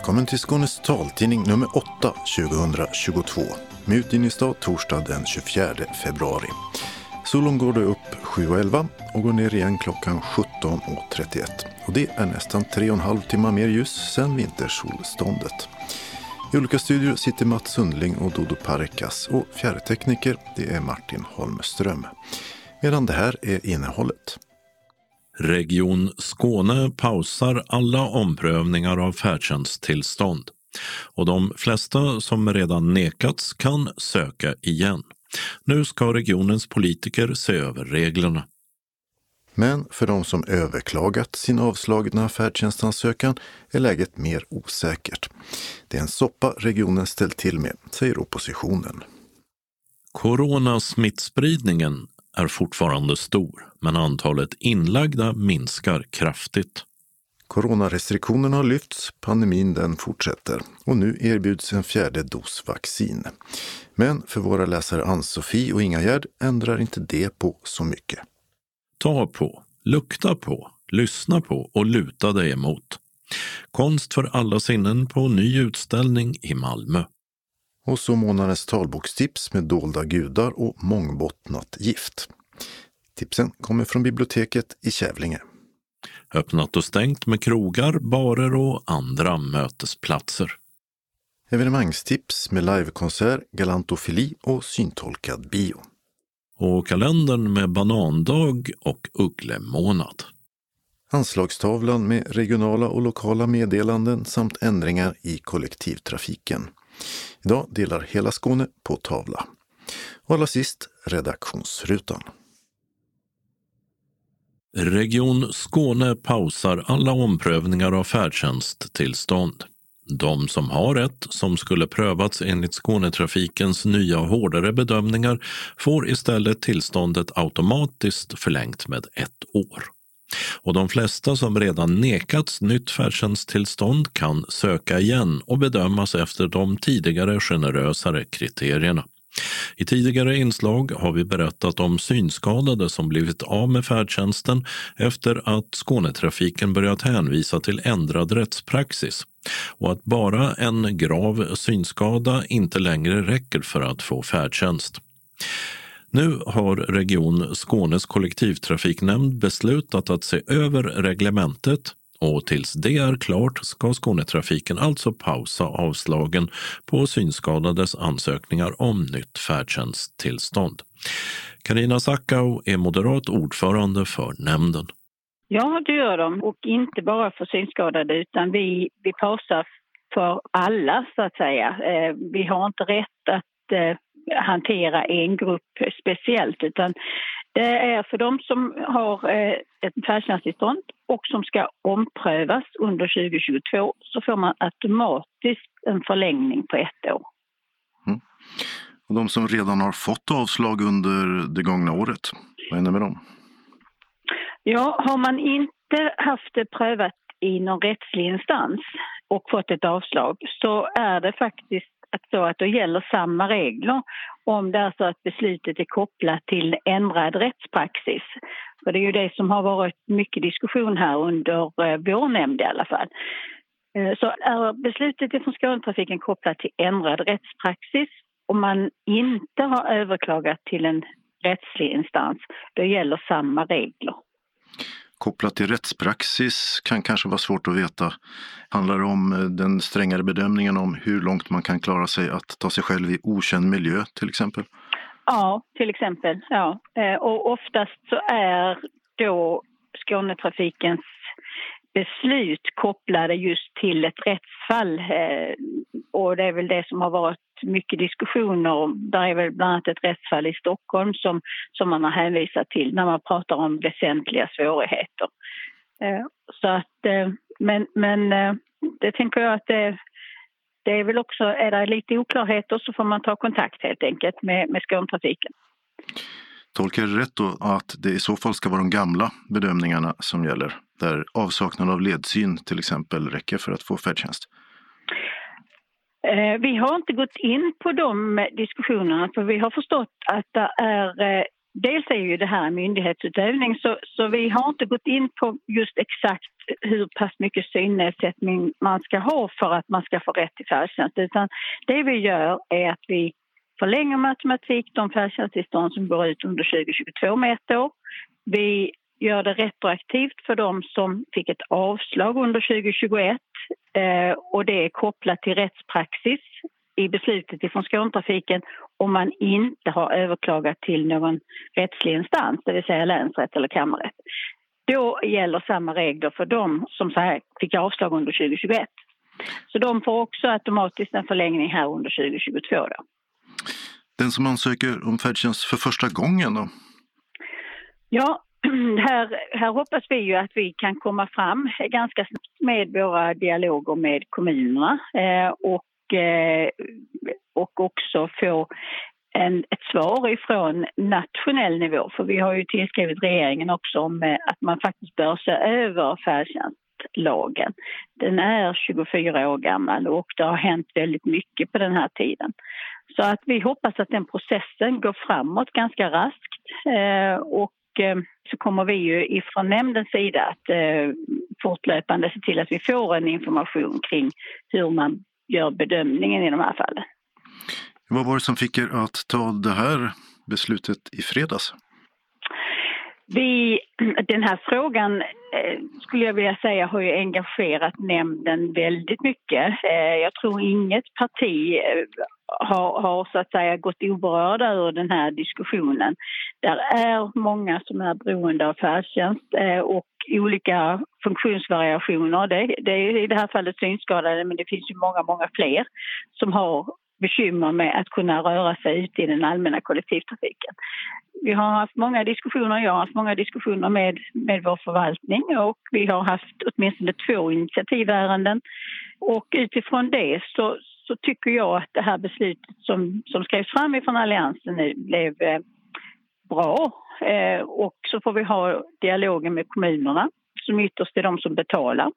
Välkommen till Skånes taltidning nummer 8 2022. Med utgivningsdag torsdag den 24 februari. Solen går då upp 7:11 och går ner igen klockan 17:31. Och det är nästan 3,5 timmar mer ljus sedan vintersolståndet. I olika studior sitter Mats Sundling och Dodo Parekas och fjärrtekniker det är Martin Holmström. Medan det här är innehållet. Region Skåne pausar alla omprövningar av färdtjänsttillstånd och de flesta som redan nekats kan söka igen. Nu ska regionens politiker se över reglerna. Men för de som överklagat sin avslagna färdtjänstansökan är läget mer osäkert. Det är en soppa regionen ställt till med, säger oppositionen. Coronasmittspridningen är fortfarande stor, men antalet inlagda minskar kraftigt. Coronarestriktionerna har lyfts, pandemin den fortsätter och nu erbjuds en 4:e dos vaccin. Men för våra läsare Ann-Sofie och Ingegärd ändrar inte det på så mycket. Ta på, lukta på, lyssna på och luta dig emot. Konst för alla sinnen på ny utställning i Malmö. Och så månadens talbokstips med dolda gudar och mångbottnat gift. Tipsen kommer från biblioteket i Kävlinge. Öppnat och stängt med krogar, barer och andra mötesplatser. Evenemangstips med livekonsert, galantofili och syntolkad bio. Och kalendern med banandag och ugglemånad. Anslagstavlan med regionala och lokala meddelanden samt ändringar i kollektivtrafiken. Idag delar hela Skåne på tavla. Och allra sist redaktionsrutan. Region Skåne pausar alla omprövningar av färdtjänsttillstånd. De som har ett som skulle prövats enligt Skånetrafikens nya hårdare bedömningar får istället tillståndet automatiskt förlängt med 1 år. Och de flesta som redan nekats nytt färdtjänsttillstånd kan söka igen och bedömas efter de tidigare generösare kriterierna. I tidigare inslag har vi berättat om synskadade som blivit av med färdtjänsten efter att Skånetrafiken börjat hänvisa till ändrad rättspraxis och att bara en grav synskada inte längre räcker för att få färdtjänst. Nu har Region Skånes kollektivtrafiknämnd beslutat att se över reglementet och tills det är klart ska Skånetrafiken alltså pausa avslagen på synskadades ansökningar om nytt färdtjänsttillstånd. Carina Sackau är moderat ordförande för nämnden. Ja, det gör de. Och inte bara för synskadade utan vi pausar för alla så att säga. Vi har inte rätt att hantera en grupp speciellt utan det är för de som har ett färdtjänsttillstånd och som ska omprövas under 2022 så får man automatiskt en förlängning på 1 år. Mm. Och de som redan har fått avslag under det gångna året, vad händer med dem? Ja, har man inte haft det prövat i någon rättslig instans och fått ett avslag så är det faktiskt att då gäller samma regler om det är så att beslutet är kopplat till ändrad rättspraxis. För det är ju det som har varit mycket diskussion här under vår nämnd i alla fall. Så är beslutet från Skånetrafiken kopplat till ändrad rättspraxis och man inte har överklagat till en rättslig instans, då gäller samma regler. Kopplat till rättspraxis kan kanske vara svårt att veta. Handlar det om den strängare bedömningen om hur långt man kan klara sig att ta sig själv i okänd miljö till exempel? Ja, till exempel. Ja. Och oftast så är då Skånetrafikens beslut kopplade just till ett rättsfall. Och det är väl det som har varit mycket diskussioner om. Där är väl bland annat ett rättsfall i Stockholm som man har hänvisat till när man pratar om väsentliga svårigheter. Så att, men det tänker jag att det är väl också, är det lite oklarheter så får man ta kontakt helt enkelt med Skånetrafiken. Tolkar det rätt då att det i så fall ska vara de gamla bedömningarna som gäller? Där avsaknad av ledsyn till exempel räcker för att få färdtjänst? Vi har inte gått in på de diskussionerna för vi har förstått att det är dels är ju det här en myndighetsutövning så vi har inte gått in på just exakt hur pass mycket synnedsättning man ska ha för att man ska få rätt till färdtjänst. Utan det vi gör är att vi förlänger med automatik de färdtjänsttillstånd som går ut under 2022 med ett år. Vi gör det retroaktivt för de som fick ett avslag under 2021 och det är kopplat till rättspraxis i beslutet ifrån Skånetrafiken om man inte har överklagat till någon rättslig instans, det vill säga länsrätt eller kammarrätt. Då gäller samma regler för dem som fick avslag under 2021. Så de får också automatiskt en förlängning här under 2022 då. Den som ansöker om färdtjänst för första gången då? Ja, här hoppas vi ju att vi kan komma fram ganska snabbt med våra dialoger med kommunerna och också få ett svar ifrån nationell nivå. För vi har ju tillskrivit regeringen också om att man faktiskt bör se över färdtjänstlagen. Den är 24 år gammal och det har hänt väldigt mycket på den här tiden. Så att vi hoppas att den processen går framåt ganska raskt och så kommer vi ju ifrån nämndens sida att fortlöpande se till att vi får en information kring hur man gör bedömningen i de här fallen. Vad var det som fick er att ta det här beslutet i fredags? Den här frågan skulle jag vilja säga har ju engagerat nämnden väldigt mycket. Jag tror inget parti har så att säga gått oberörda ur den här diskussionen. Där är många som är beroende av färdtjänst och olika funktionsvariationer. Det är i det här fallet synskadade, men det finns ju många fler som har bekymmer med att kunna röra sig ut i den allmänna kollektivtrafiken. Vi har haft många diskussioner, jag har haft många diskussioner med vår förvaltning och vi har haft åtminstone 2 initiativärenden. Och utifrån det så tycker jag att det här beslutet som skrevs fram ifrån Alliansen nu blev bra. Och så får vi ha dialogen med kommunerna som ytterst är de som betalar.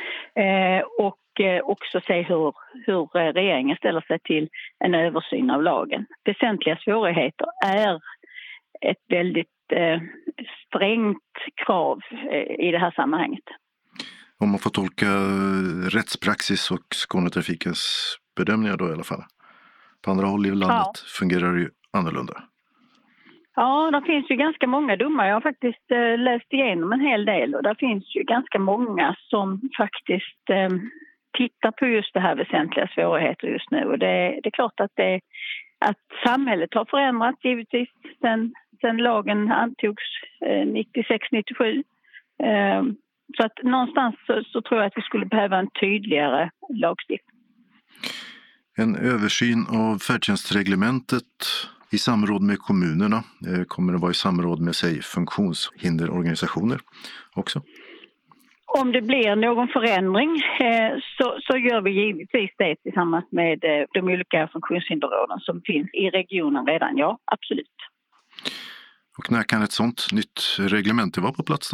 Och också se hur regeringen ställer sig till en översyn av lagen. Väsentliga svårigheter är ett väldigt strängt krav i det här sammanhanget. Om man får tolka rättspraxis och Skånetrafikens bedömningar då i alla fall. På andra håll i landet fungerar det ju annorlunda. Ja, det finns ju ganska många domar. Jag har faktiskt läst igenom en hel del och det finns ju ganska många som faktiskt tittar på just det här väsentliga svårigheter just nu. Och det är klart att samhället har förändrats givetvis sen lagen antogs 96-97. Så att någonstans så tror jag att vi skulle behöva en tydligare lagstiftning. En översyn av färdtjänstreglementet i samråd med kommunerna. Kommer det vara i samråd med funktionshinderorganisationer också? Om det blir någon förändring så gör vi givetvis det tillsammans med de olika funktionshinderråden som finns i regionen redan. Ja, absolut. Och när kan ett sånt nytt reglement vara på plats då?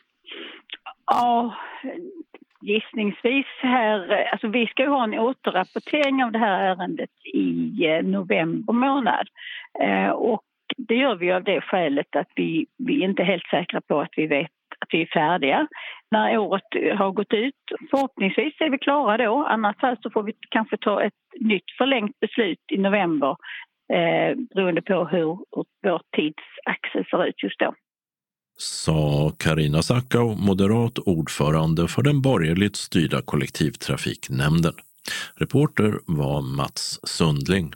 Ja, gissningsvis här, alltså vi ska ju ha en återrapportering av det här ärendet i november månad. Och det gör vi av det skälet att vi är inte helt säkra på att vi vet att vi är färdiga. När året har gått ut, förhoppningsvis är vi klara då. Annars så får vi kanske ta ett nytt förlängt beslut i november beroende på hur vår tidsaxel ser ut just då. Sa Carina Sackau, moderat ordförande för den borgerligt styrda kollektivtrafiknämnden. Reporter var Mats Sundling.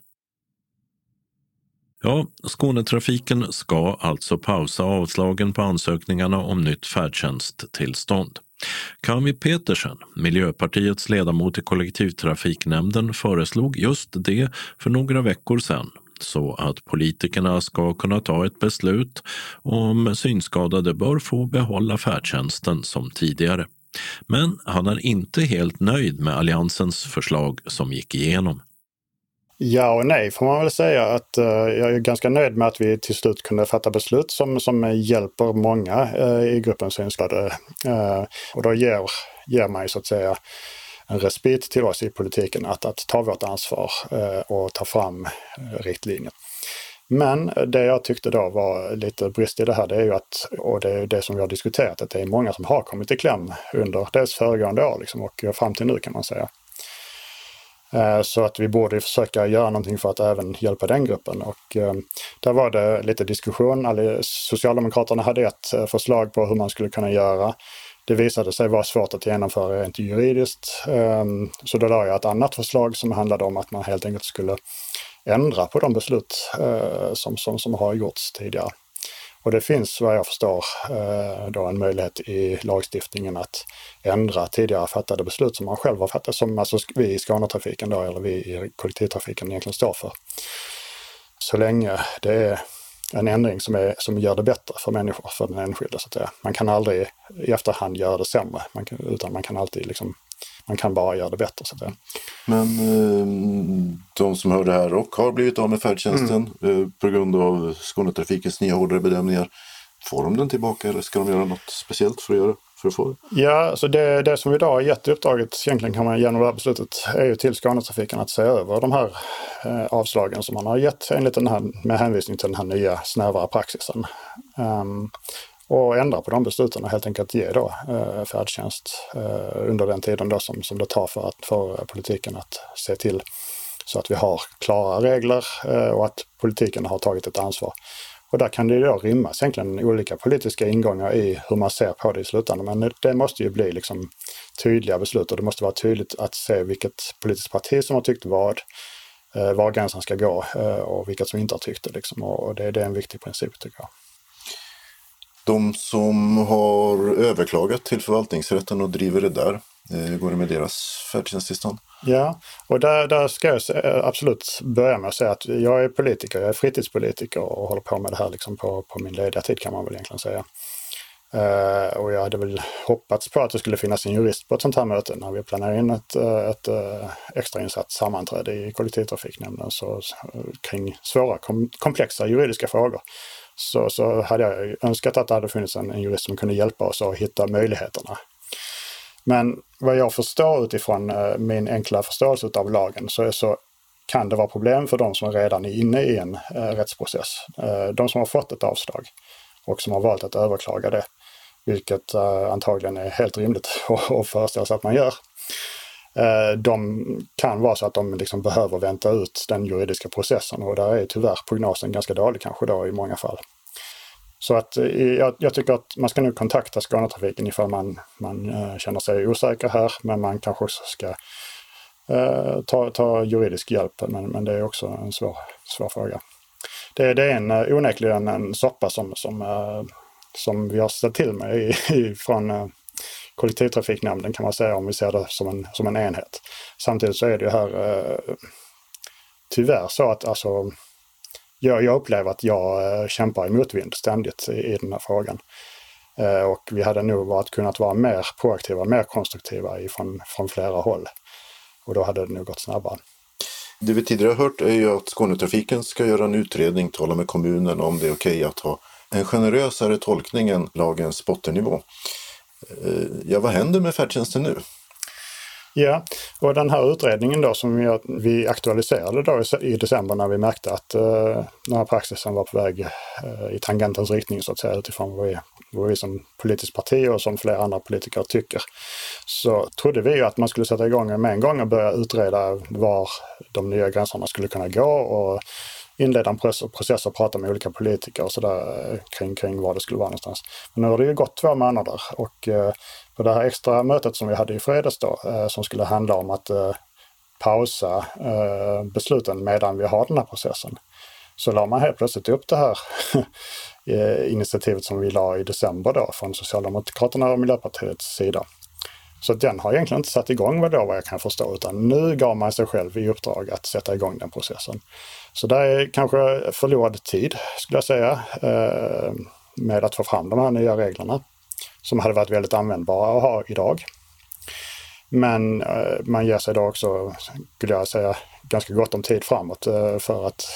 Ja, Skånetrafiken ska alltså pausa avslagen på ansökningarna om nytt färdtjänsttillstånd. Kami Petersen, Miljöpartiets ledamot i kollektivtrafiknämnden, föreslog just det för några veckor sedan, så att politikerna ska kunna ta ett beslut om synskadade bör få behålla färdtjänsten som tidigare. Men han är inte helt nöjd med alliansens förslag som gick igenom. Ja och nej får man väl säga. Att jag är ganska nöjd med att vi till slut kunde fatta beslut som hjälper många i gruppen synskadade. Och då ger man ju så att säga en respit till oss i politiken att ta vårt ansvar och ta fram riktlinjer. Men det jag tyckte då var lite brist i det här, det är ju att, och det är det som vi har diskuterat, att det är många som har kommit i kläm under dels föregående år liksom, och fram till nu kan man säga. Så att vi borde försöka göra någonting för att även hjälpa den gruppen. Och där var det lite diskussion. Socialdemokraterna hade ett förslag på hur man skulle kunna göra. Det visade sig vara svårt att genomföra rent juridiskt. Så då la jag ett annat förslag som handlade om att man helt enkelt skulle ändra på de beslut som har gjorts tidigare. Och det finns, vad jag förstår, då en möjlighet i lagstiftningen att ändra tidigare fattade beslut som man själv har fattat, som alltså vi i Skånetrafiken då, eller vi i kollektivtrafiken egentligen står för. Så länge det är en ändring som gör det bättre för människor, för den enskilde. Så att säga. Man kan aldrig i efterhand göra det sämre, utan man kan alltid man kan bara göra det bättre. Så att säga. Men de som hör det här och har blivit av med färdtjänsten på grund av Skånetrafikens nya hårdare bedömningar, får de den tillbaka eller ska de göra något speciellt för att få det? Ja, så det som vi idag har gett uppdraget, egentligen kan man genom det här beslutet, är ju till Skånetrafiken att se över de här avslagen som man har gett enligt den här, med hänvisning till den här nya snävare praxisen. Och ändra på de besluten och helt enkelt ge då färdtjänst under den tiden då som det tar för politiken att se till så att vi har klara regler och att politiken har tagit ett ansvar. Och där kan det då rymmas egentligen olika politiska ingångar i hur man ser på det i slutändan. Men det måste ju bli liksom tydliga beslut och det måste vara tydligt att se vilket politiskt parti som har tyckt var gränsen ska gå och vilket som inte har tyckt det. Liksom. Och det är en viktig princip tycker jag. De som har överklagat till förvaltningsrätten och driver det där, går det med deras färdtjänsttillstånd? Ja, och där ska jag absolut börja med att säga att jag är politiker, jag är fritidspolitiker och håller på med det här liksom på min lediga tid kan man väl egentligen säga. Och jag hade väl hoppats på att det skulle finnas en jurist på ett sånt här möte när vi planerar in ett extrainsatt sammanträde i kollektivtrafiknämnden kring svåra, komplexa juridiska frågor. Så hade jag önskat att det hade funnits en jurist som kunde hjälpa oss att hitta möjligheterna. Men vad jag förstår utifrån min enkla förståelse av lagen så kan det vara problem för de som redan är inne i en rättsprocess. De som har fått ett avslag och som har valt att överklaga det, vilket antagligen är helt rimligt att föreställa sig att man gör. De kan vara så att de liksom behöver vänta ut den juridiska processen och där är tyvärr prognosen ganska dålig kanske då i många fall. Så att jag tycker att man ska nu kontakta Skånetrafiken ifall man känner sig osäker här, men man kanske också ska ta juridisk hjälp, men det är också en svår fråga. Det är onekligen en soppa som vi har ställt till med från kollektivtrafiknämnden kan man säga om vi ser det som en enhet. Samtidigt så är det här tyvärr så att alltså, jag upplever att jag kämpar i motvind ständigt i den här frågan. Och vi hade nog kunnat vara mer proaktiva, mer konstruktiva från flera håll. Och då hade det nog gått snabbare. Det vi tidigare har hört är ju att Skånetrafiken ska göra en utredning, tala med kommunen om det är okej att ha en generösare tolkning än lagens bottennivå. Ja, vad händer med färdtjänsten nu? Ja, och den här utredningen då som vi aktualiserade då i december när vi märkte att den här praxisen var på väg i tangentens riktning så att säga utifrån vad vi som politiskt parti och som flera andra politiker tycker. Så trodde vi ju att man skulle sätta igång med en gång och börja utreda var de nya gränserna skulle kunna gå och inleda en process och prata med olika politiker och sådär kring var det skulle vara någonstans. Men nu har det ju gått 2 månader och på det här extra mötet som vi hade i fredags då, som skulle handla om att pausa besluten medan vi har den här processen, så la man helt plötsligt upp det här initiativet som vi la i december då från Socialdemokraterna och Miljöpartiets sida. Så den har egentligen inte satt igång vad jag kan förstå, utan nu gav man sig själv i uppdrag att sätta igång den processen. Så det är kanske förlorad tid skulle jag säga med att få fram de här nya reglerna som hade varit väldigt användbara att ha idag. Men man ger sig då också, skulle jag säga, ganska gott om tid framåt för att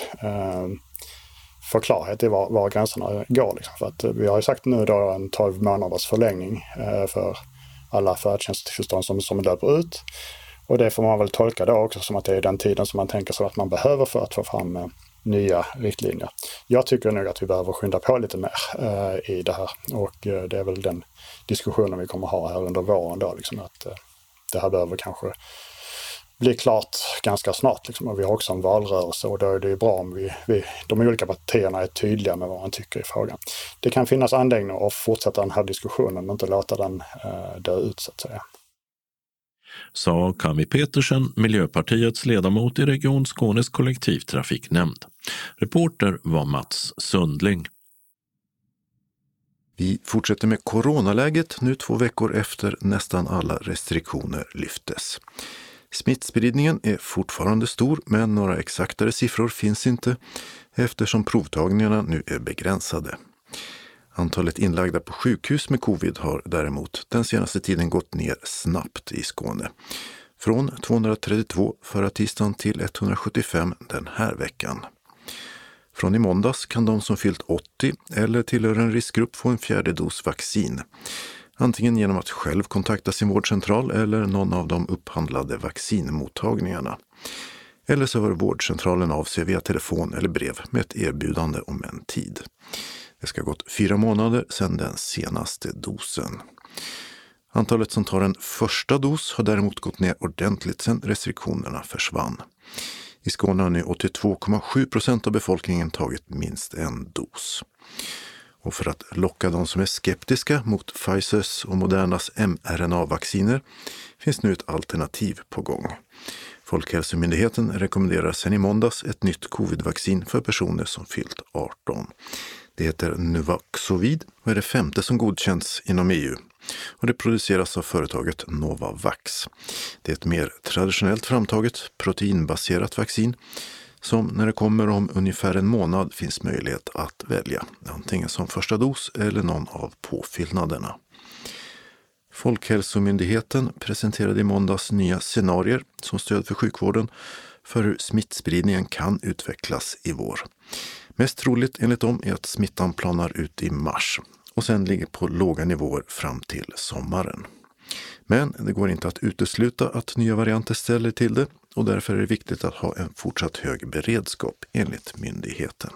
få klarhet i var gränserna går. Liksom. För att vi har ju sagt nu då en 12 månaders förlängning för alla färdtjänsttillstånd som löper ut. Och det får man väl tolka då också som att det är den tiden som man tänker sig att man behöver för att få fram nya riktlinjer. Jag tycker nog att vi behöver skynda på lite mer i det här, och det är väl den diskussionen vi kommer ha här under våren då, liksom, att det här behöver kanske bli klart ganska snart. Liksom. Och vi har också en valrörelse, och då är det ju bra om de olika partierna är tydliga med vad man tycker i frågan. Det kan finnas anledning att fortsätta den här diskussionen och inte låta den dö ut, så att säga. Sa Kami Petersen, Miljöpartiets ledamot i Region Skånes kollektivtrafiknämnd. Reporter var Mats Sundling. Vi fortsätter med coronaläget nu 2 veckor efter nästan alla restriktioner lyftes. Smittspridningen är fortfarande stor, men några exaktare siffror finns inte eftersom provtagningarna nu är begränsade. Antalet inlagda på sjukhus med covid har däremot den senaste tiden gått ner snabbt i Skåne. Från 232 förra tisdagen till 175 den här veckan. Från i måndags kan de som fyllt 80 eller tillhör en riskgrupp få en 4:e dos vaccin. Antingen genom att själv kontakta sin vårdcentral eller någon av de upphandlade vaccinmottagningarna. Eller så hör vårdcentralen av sig via telefon eller brev med ett erbjudande om en tid. Det ska ha gått 4 månader sedan den senaste dosen. Antalet som tar en första dos har däremot gått ner ordentligt sedan restriktionerna försvann. I Skåne har nu 82,7% av befolkningen tagit minst en dos. Och för att locka de som är skeptiska mot Pfizers och Modernas mRNA-vacciner finns nu ett alternativ på gång. Folkhälsomyndigheten rekommenderar sedan i måndags ett nytt covid-vaccin för personer som fyllt 18. Det heter Nuvaxovid och är det 5:e som godkänts inom EU. Och det produceras av företaget Novavax. Det är ett mer traditionellt framtaget proteinbaserat vaccin som när det kommer om ungefär en månad finns möjlighet att välja, antingen som första dos eller någon av påfyllnaderna. Folkhälsomyndigheten presenterade i måndags nya scenarier som stöd för sjukvården för hur smittspridningen kan utvecklas i vår. Mest troligt enligt dem är att smittan planar ut i mars och sen ligger på låga nivåer fram till sommaren. Men det går inte att utesluta att nya varianter ställer till det och därför är det viktigt att ha en fortsatt hög beredskap enligt myndigheten.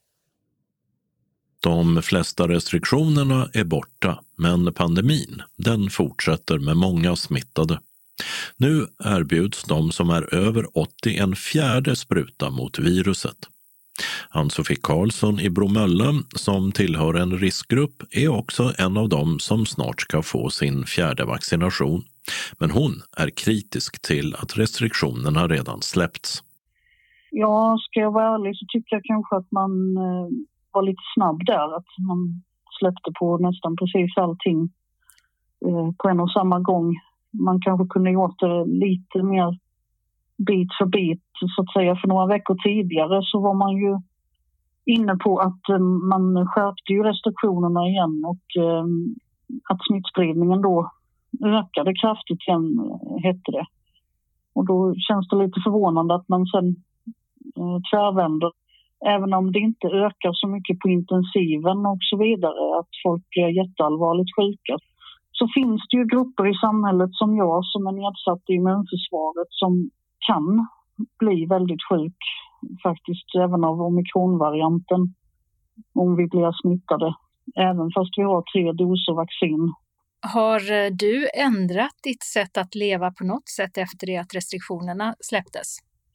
De flesta restriktionerna är borta, men pandemin, den fortsätter med många smittade. Nu erbjuds de som är över 80 en 4:e spruta mot viruset. Ann-Sofie Karlsson i Bromölla, som tillhör en riskgrupp, är också en av dem som snart ska få sin 4:e vaccination. Men hon är kritisk till att restriktionerna redan släppts. Ja, ska jag vara ärlig så tycker jag kanske att man var lite snabb där. Att man släppte på nästan precis allting på en och samma gång. Man kanske kunde gjort det lite mer bit för bit, så att säga. För några veckor tidigare så var man ju inne på att man skärpte ju restriktionerna igen och att smittspridningen då ökade kraftigt igen, hette det. Och då känns det lite förvånande att man sen tvärvänder, även om det inte ökar så mycket på intensiven och så vidare, att folk blir jätteallvarligt sjuka. Så finns det ju grupper i samhället som jag som är nedsatt i immunförsvaret som kan bli väldigt sjuk faktiskt även av omikronvarianten om vi blir smittade, även fast vi har 3 doser vaccin. Har du ändrat ditt sätt att leva på något sätt efter det att restriktionerna släpptes?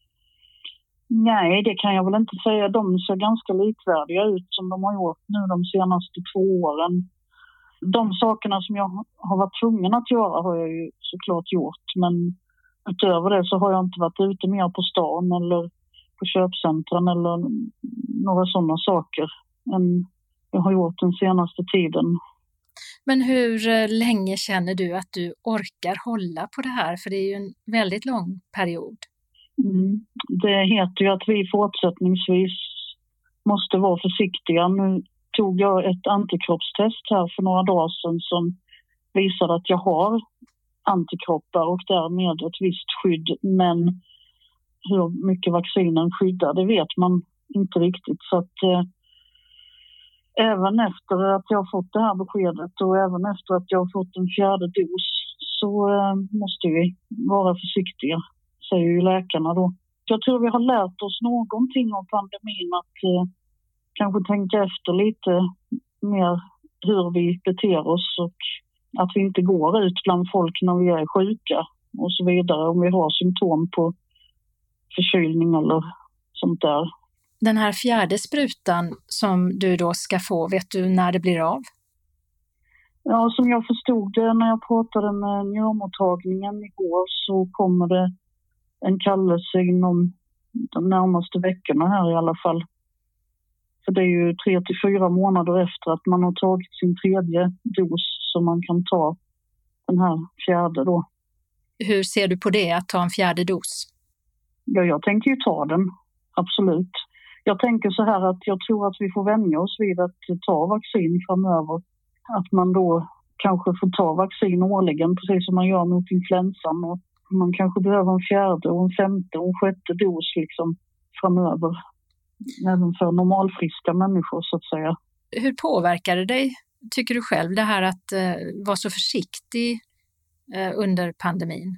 Nej, det kan jag väl inte säga. De ser ganska likvärdiga ut som de har gjort nu de senaste 2 åren. De sakerna som jag har varit tvungen att göra har jag ju såklart gjort, men utöver det så har jag inte varit ute mer på stan eller på köpcentren eller några sådana saker än jag har gjort den senaste tiden. Men hur länge känner du att du orkar hålla på det här? För det är ju en väldigt lång period. Det heter ju att vi fortsättningsvis måste vara försiktiga. Nu tog jag ett antikroppstest här för några dagar sedan som visade att jag har antikroppar och därmed ett visst skydd. Men hur mycket vaccinen skyddar, det vet man inte riktigt. Så att även efter att jag har fått det här beskedet och även efter att jag har fått en 4:e dos så måste vi vara försiktiga, säger ju läkarna då. Jag tror vi har lärt oss någonting av pandemin, att kanske tänka efter lite mer hur vi beter oss och att vi inte går ut bland folk när vi är sjuka och så vidare om vi har symptom på förkylning eller sånt där. Den här 4:e sprutan som du då ska få, vet du när det blir av? Ja, som jag förstod det när jag pratade med njurmottagningen igår så kommer det en kallelse inom de närmaste veckorna här i alla fall. För det är ju 3 till 4 månader efter att man har tagit sin 3:e dos som man kan ta den här 4:e då. Hur ser du på det, att ta en 4:e dos? Ja, jag tänker ju ta den, absolut. Jag tänker så här att jag tror att vi får vänja oss vid att ta vaccin framöver. Att man då kanske får ta vaccin årligen, precis som man gör mot influensan. Och man kanske behöver en 4:e och en 5:e och en 6:e dos liksom framöver. Även för normalfriska människor så att säga. Hur påverkar det dig, tycker du själv, det här att vara så försiktig under pandemin?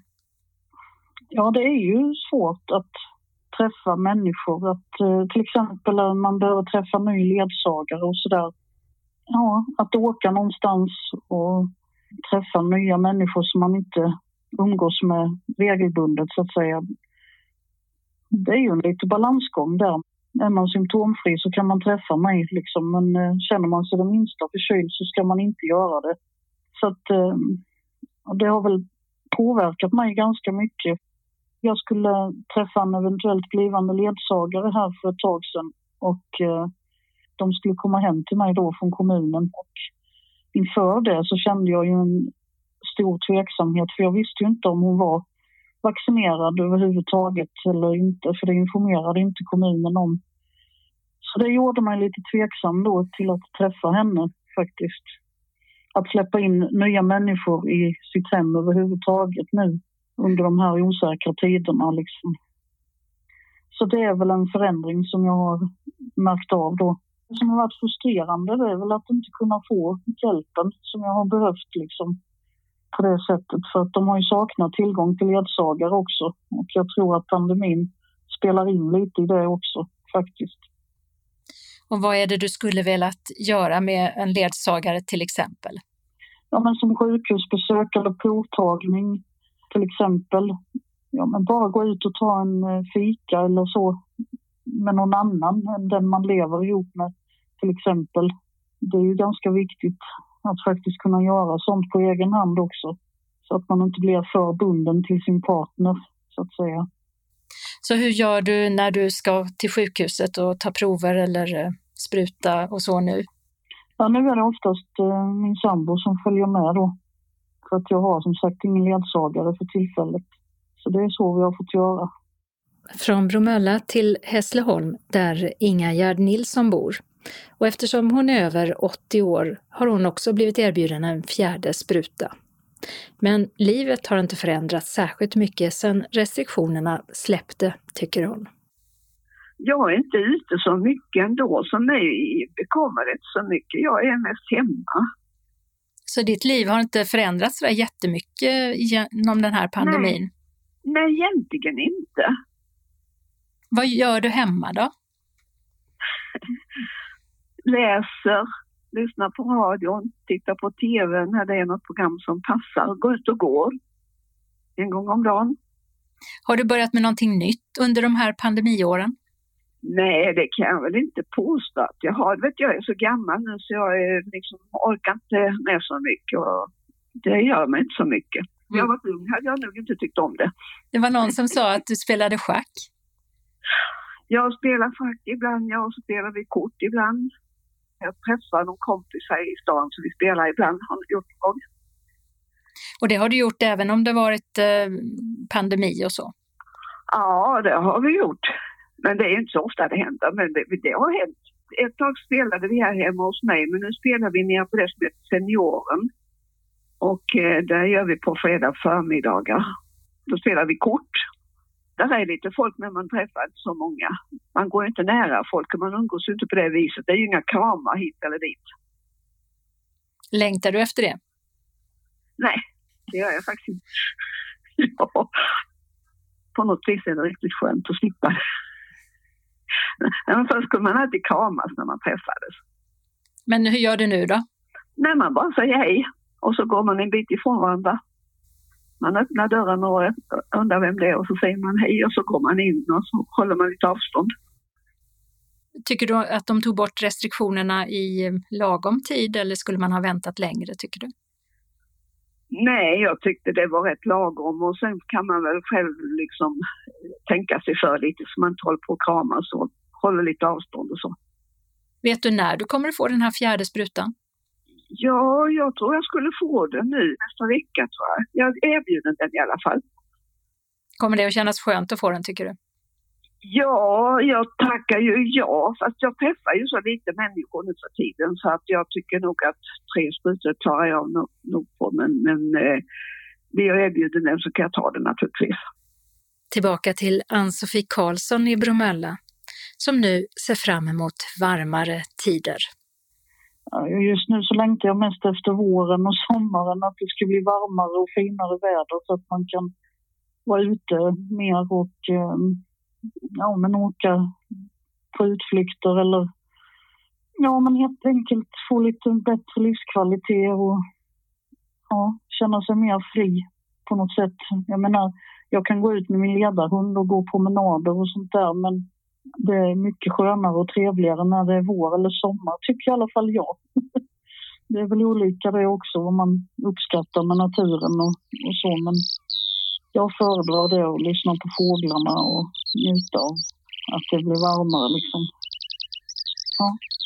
Ja, det är ju svårt att träffa människor. Att till exempel man behöver träffa ny ledsagare och sådär. Ja, att åka någonstans och träffa nya människor som man inte umgås med regelbundet så att säga. Det är ju en lite balansgång där. Är man symptomfri så kan man träffa mig liksom, men känner man sig det minsta förkyld så ska man inte göra det. Så att det har väl påverkat mig ganska mycket. Jag skulle träffa en eventuellt blivande ledsagare här för ett tag sedan och de skulle komma hem till mig då från kommunen. Och inför det så kände jag ju en stor tveksamhet för jag visste ju inte om hon var vaccinerad överhuvudtaget eller inte, för det informerade inte kommunen om. Så det gjorde mig lite tveksam då till att träffa henne faktiskt. Att släppa in nya människor i sitt hem överhuvudtaget nu under de här osäkra tiderna liksom. Så det är väl en förändring som jag har märkt av då. Det som har varit frustrerande det är väl att inte kunna få hjälpen som jag har behövt liksom. På det sättet, för att de har ju saknat tillgång till ledsagare också. Och jag tror att pandemin spelar in lite i det också, faktiskt. Och vad är det du skulle velat göra med en ledsagare till exempel? Ja, men som sjukhusbesök eller provtagning till exempel. Ja, men bara gå ut och ta en fika eller så med någon annan än den man lever ihop med till exempel. Det är ju ganska viktigt att faktiskt kunna göra sånt på egen hand också. Så att man inte blir för bunden till sin partner, så att säga. Så hur gör du när du ska till sjukhuset och ta prover eller spruta och så nu? Ja, nu är det oftast min sambo som följer med då. För att jag har som sagt ingen ledsagare för tillfället. Så det är så vi har fått göra. Från Bromölla till Hässleholm, där Inga Gerd Nilsson bor. Och eftersom hon är över 80 år har hon också blivit erbjuden en 4:e spruta. Men livet har inte förändrats särskilt mycket sedan restriktionerna släppte, tycker hon. Jag är inte ute så mycket ändå, så mig bekommer inte så mycket. Jag är mest hemma. Så ditt liv har inte förändrats så jättemycket genom den här pandemin? Nej, egentligen inte. Vad gör du hemma då? Läser, lyssnar på radion, tittar på tv när det är något program som passar, går ut och går en gång om dagen. Har du börjat med någonting nytt under de här pandemiåren? Nej, det kan jag väl inte påstå att jag har. Jag är så gammal nu så jag liksom orkar inte med så mycket och det gör mig inte så mycket. När jag var ung hade jag nog inte tyckt om det. Det var någon som sa att du spelade schack. Jag spelar schack ibland, och så spelar vi kort ibland. Jag träffar någon kompis här i stan så vi spelar ibland, har gjort en gång. Och det har du gjort även om det varit pandemi och så? Ja, det har vi gjort. Men det är inte så ofta det händer, men det har hänt. Ett tag spelade vi här hemma hos mig, men nu spelar vi ner på det som heter Senioren. Och där gör vi på fredag förmiddagar. Då spelar vi kort. Där är lite folk när man träffar så många. Man går inte nära folk och man umgås inte på det viset. Det är ju inga kramar hit eller dit. Längtar du efter det? Nej, det gör jag faktiskt inte. Ja. på något vis är det riktigt skönt att slippa det. Men först skulle man alltid kramas när man träffades. Men hur gör du nu då? Nej, man bara säger hej och så går man en bit ifrån varandra. Man öppnar dörren och undrar vem det är och så säger man hej och så går man in och så håller man lite avstånd. Tycker du att de tog bort restriktionerna i lagom tid eller skulle man ha väntat längre, tycker du? Nej, jag tyckte det var rätt lagom och sen kan man väl själv liksom tänka sig för lite så man inte håller på att kramas och håller lite avstånd och så. Vet du när du kommer att få den här 4:e sprutan? Ja, jag tror jag skulle få den nu nästa vecka tror jag. Jag erbjuder den i alla fall. Kommer det att kännas skönt att få den, tycker du? Ja, jag tackar ju ja. Fast jag träffar ju så lite människor nu för tiden så att jag tycker nog att 3 sprutor tar jag nog på. Men blir jag erbjuden den så kan jag ta den naturligtvis. Tillbaka till Ann-Sofie Karlsson i Bromölla som nu ser fram emot varmare tider. Ja, just nu så längtar jag mest efter våren och sommaren att det ska bli varmare och finare väder så att man kan vara ute mer och men åka på utflykter eller men helt enkelt få lite bättre livskvalitet och känna sig mer fri på något sätt. Jag menar, jag kan gå ut med min ledarhund och gå promenader och sånt där, men det är mycket skönare och trevligare när det är vår eller sommar, tycker i alla fall jag. Det är väl olika det också vad man uppskattar med naturen och så, men jag föredrar det att lyssna på fåglarna och njuta av att det blir varmare liksom. Ja.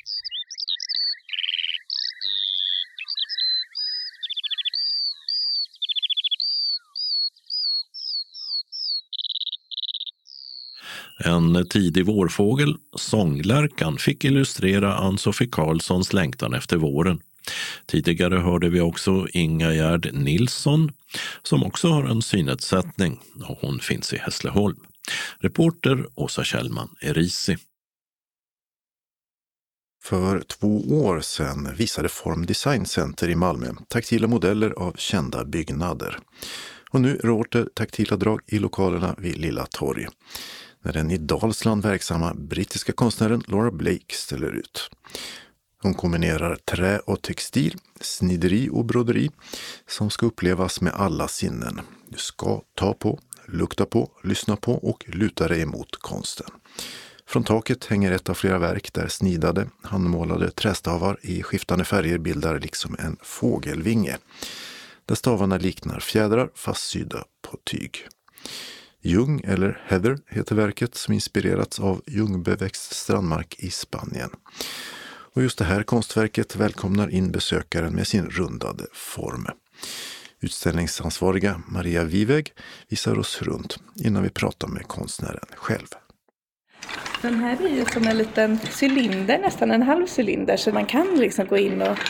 En tidig vårfågel, sånglärkan, fick illustrera Ann-Sofie Karlssons längtan efter våren. Tidigare hörde vi också Inga Gerd Nilsson som också har en synnedsättning och hon finns i Hässleholm. Reporter Åsa Kjellman Erisi. För 2 år sedan visade Form Design Center i Malmö taktila modeller av kända byggnader. Och nu råder taktila drag i lokalerna vid Lilla Torg, när den i Dalsland verksamma brittiska konstnären Laura Blake ställer ut. Hon kombinerar trä och textil, snideri och broderi som ska upplevas med alla sinnen. Du ska ta på, lukta på, lyssna på och luta dig emot konsten. Från taket hänger ett av flera verk där snidade, handmålade trästavar i skiftande färger bildar liksom en fågelvinge. Där stavarna liknar fjädrar fast sydda på tyg. Jung eller Heather heter verket som inspirerats av ljungbeväxt strandmark i Spanien. Och just det här konstverket välkomnar in besökaren med sin rundade form. Utställningsansvariga Maria Viveg visar oss runt innan vi pratar med konstnären själv. Den här är ju som en liten cylinder, nästan en halv cylinder, så man kan liksom gå in och...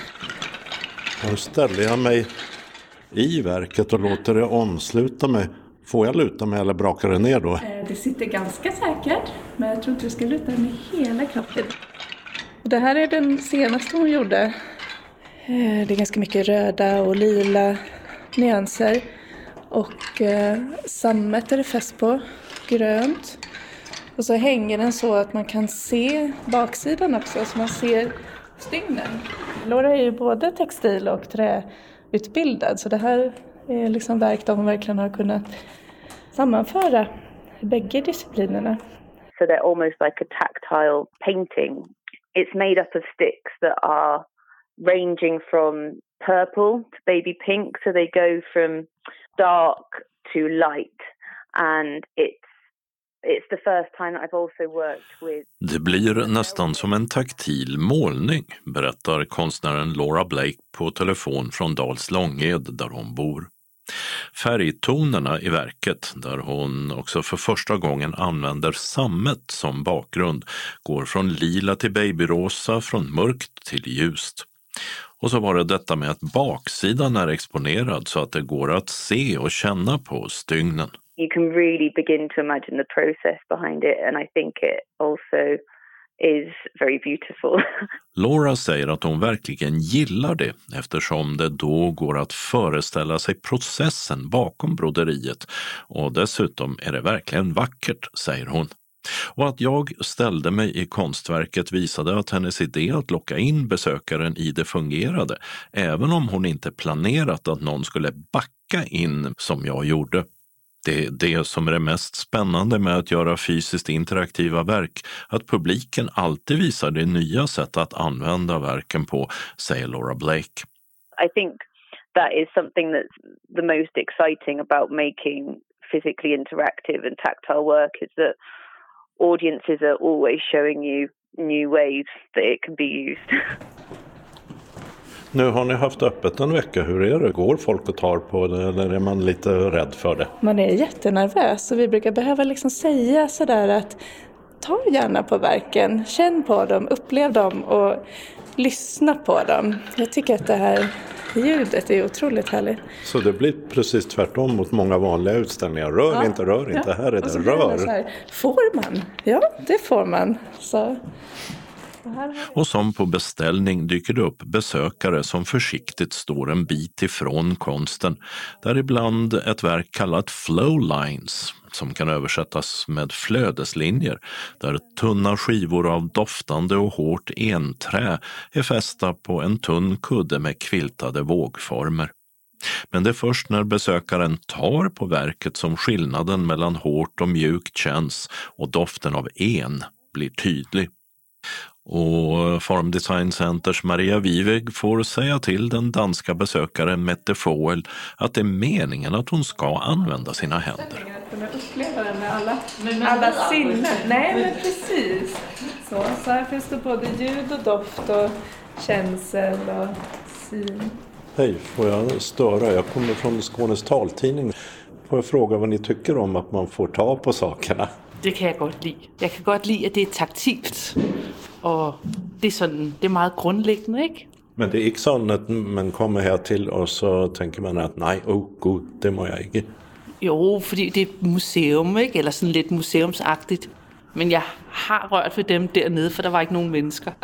Nu ställer jag mig i verket och låter det omsluta mig. Får jag luta mig eller brakar det ner då? Det sitter ganska säkert, men jag tror inte du ska luta med hela kroppen. Det här är den senaste hon gjorde. Det är ganska mycket röda och lila nyanser. Och sammet är det fäst på, grönt. Och så hänger den så att man kan se baksidan också, så man ser stygnen. Laura är ju både textil och träutbildad, så det här är liksom verk där hon verkligen har kunnat sammanföra bägge disciplinerna. So they're almost like a tactile painting. It's made up of sticks that are ranging from purple to baby pink, so they go from dark to light, and it's the first time that I've also worked with... Det blir nästan som en taktil målning, berättar konstnären Laura Blake på telefon från Dals Långed där hon bor. Färgtonerna i verket, där hon också för första gången använder sammet som bakgrund, går från lila till babyrosa, från mörkt till ljust. Och så var det detta med att baksidan är exponerad så att det går att se och känna på stygnen. You can really begin to imagine the process behind it, and I think it also is very beautiful. Laura säger att hon verkligen gillar det eftersom det då går att föreställa sig processen bakom broderiet och dessutom är det verkligen vackert, säger hon. Och att jag ställde mig i konstverket visade att hennes idé att locka in besökaren i det fungerade, även om hon inte planerat att någon skulle backa in som jag gjorde. Det är det som är det mest spännande med att göra fysiskt interaktiva verk, att publiken alltid visar det nya sätt att använda verken på, säger Laura Blake. I think that is something that's the most exciting about making physically interactive and tactile work, is that audiences are always showing you new ways that it can be used. Nu har ni haft öppet en vecka. Hur är det? Går folk och tar på det eller är man lite rädd för det? Man är jättenervös och vi brukar behöva liksom säga sådär att ta gärna på verken, känn på dem, upplev dem och lyssna på dem. Jag tycker att det här ljudet är otroligt härligt. Så det blir precis tvärtom mot många vanliga utställningar. Rör inte. Här är det rör. Får man? Ja, det får man. Så. Och som på beställning dyker det upp besökare som försiktigt står en bit ifrån konsten, där ibland ett verk kallat flow lines, som kan översättas med flödeslinjer, där tunna skivor av doftande och hårt enträ är fästa på en tunn kudde med kviltade vågformer. Men det är först när besökaren tar på verket som skillnaden mellan hårt och mjukt känns och doften av en blir tydlig. Och Form Design Centers Maria Viveg får säga till den danska besökaren Mette Foel att det är meningen att hon ska använda sina händer. Att kunna uppleva det med alla sinnen. Nej, men precis. Så här finns det både ljud och doft och känsel och syn. Hej, får jag störa? Jag kommer från Skånes taltidning. Får jag fråga vad ni tycker om att man får ta på sakerna? Det kan jag godt lide. Jeg kan godt lide, at det er taktilt. Og det er meget grundlæggende, ikke? Men det är inte så att man kommer här till och så tänker man att nej, gud, det må jag inte. Jo, fordi det er et museum, ikke? Eller sådan lidt museumsagtigt. Men jeg har rørt ved dem dernede, for der var ikke nogen mennesker.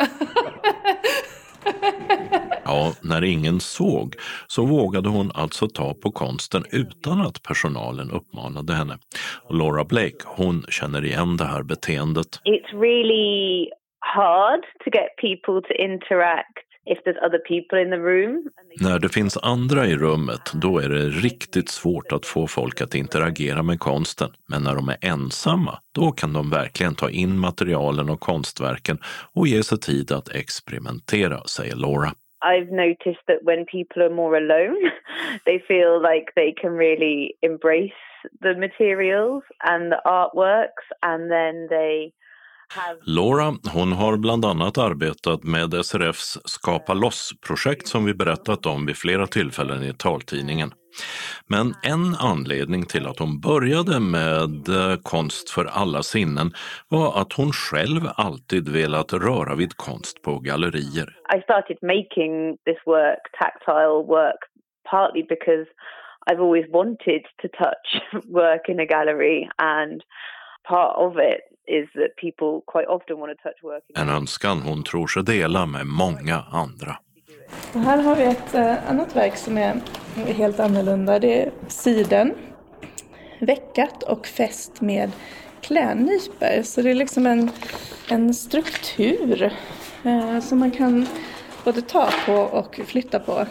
Ja, när ingen såg så vågade hon alltså ta på konsten utan att personalen uppmanade henne. Och Laura Blake, hon känner igen det här beteendet. It's really hard to get people to interact if there's other people in the room. När det finns andra i rummet, då är det riktigt svårt att få folk att interagera med konsten. Men när de är ensamma, då kan de verkligen ta in materialen och konstverken och ge sig tid att experimentera, säger Laura. I've noticed that when people are more alone, they feel like they can really embrace the materials and the artworks, and then they have... Laura, hon har bland annat arbetat med SRFs Skapa loss-projekt som vi berättat om vid flera tillfällen i taltidningen. Men en anledning till att hon började med konst för alla sinnen var att hon själv alltid velat röra vid konst på gallerier. I started making this work, tactile work, partly because I've always wanted to touch work in a gallery, and part of it is that people quite often want to touch work. En önskan hon tror sig dela med många andra. Och här har vi ett annat verk som är helt annorlunda. Det är siden, veckat och fäst med klädnyper. Så det är liksom en struktur som man kan både ta på och flytta på.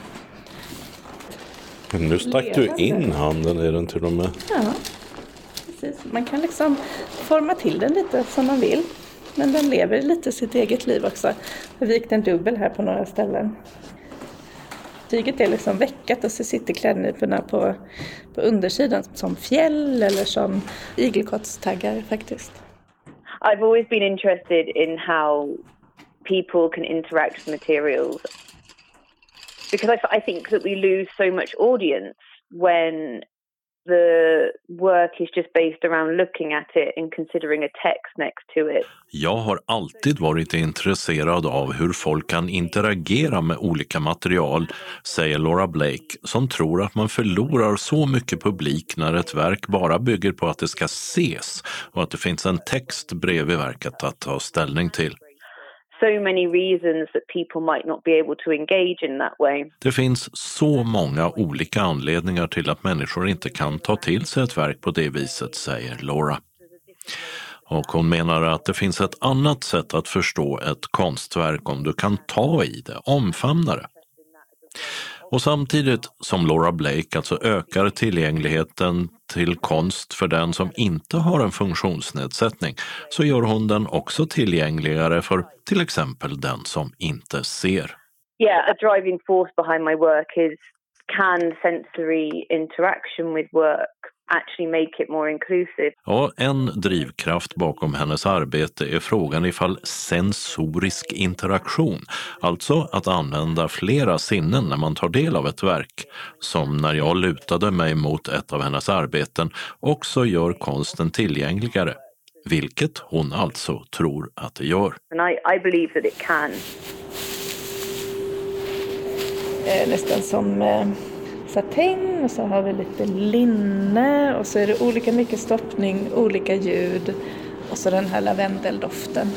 Men nu stack du in handen i den till och med. Ja, precis. Man kan liksom forma till den lite som man vill. Men den lever lite sitt eget liv också. Jag vikt en dubbel här på några ställen. Tyget är liksom veckat och så sitter klädnyporna på undersidan som fjäll eller som igelkottstaggar faktiskt. I've always been interested in how people can interact with materials, because I think that we lose so much audience when the work is just based around looking at it and considering a text next to it. Jag har alltid varit intresserad av hur folk kan interagera med olika material, säger Laura Blake, som tror att man förlorar så mycket publik när ett verk bara bygger på att det ska ses och att det finns en text bredvid verket att ta ställning till. so many reasons that people might not be able to engage in that way. Det finns så många olika anledningar till att människor inte kan ta till sig ett verk på det viset, säger Laura. Och hon menar att det finns ett annat sätt att förstå ett konstverk om du kan ta i det, omfamna det. Och samtidigt som Laura Blake alltså ökar tillgängligheten till konst för den som inte har en funktionsnedsättning, så gör hon den också tillgängligare för till exempel den som inte ser. Yeah, a driving force behind my work is, can sensory interaction with work actually make it more inclusive? Ja, en drivkraft bakom hennes arbete är frågan ifall sensorisk interaktion, alltså att använda flera sinnen när man tar del av ett verk, som när jag lutade mig mot ett av hennes arbeten, också gör konsten tillgängligare, vilket hon alltså tror att det gör. And I believe that it can. Nästan som satäng, och så har vi lite linne, och så är det olika mycket stoppning, olika ljud, och så den här lavendeldoften.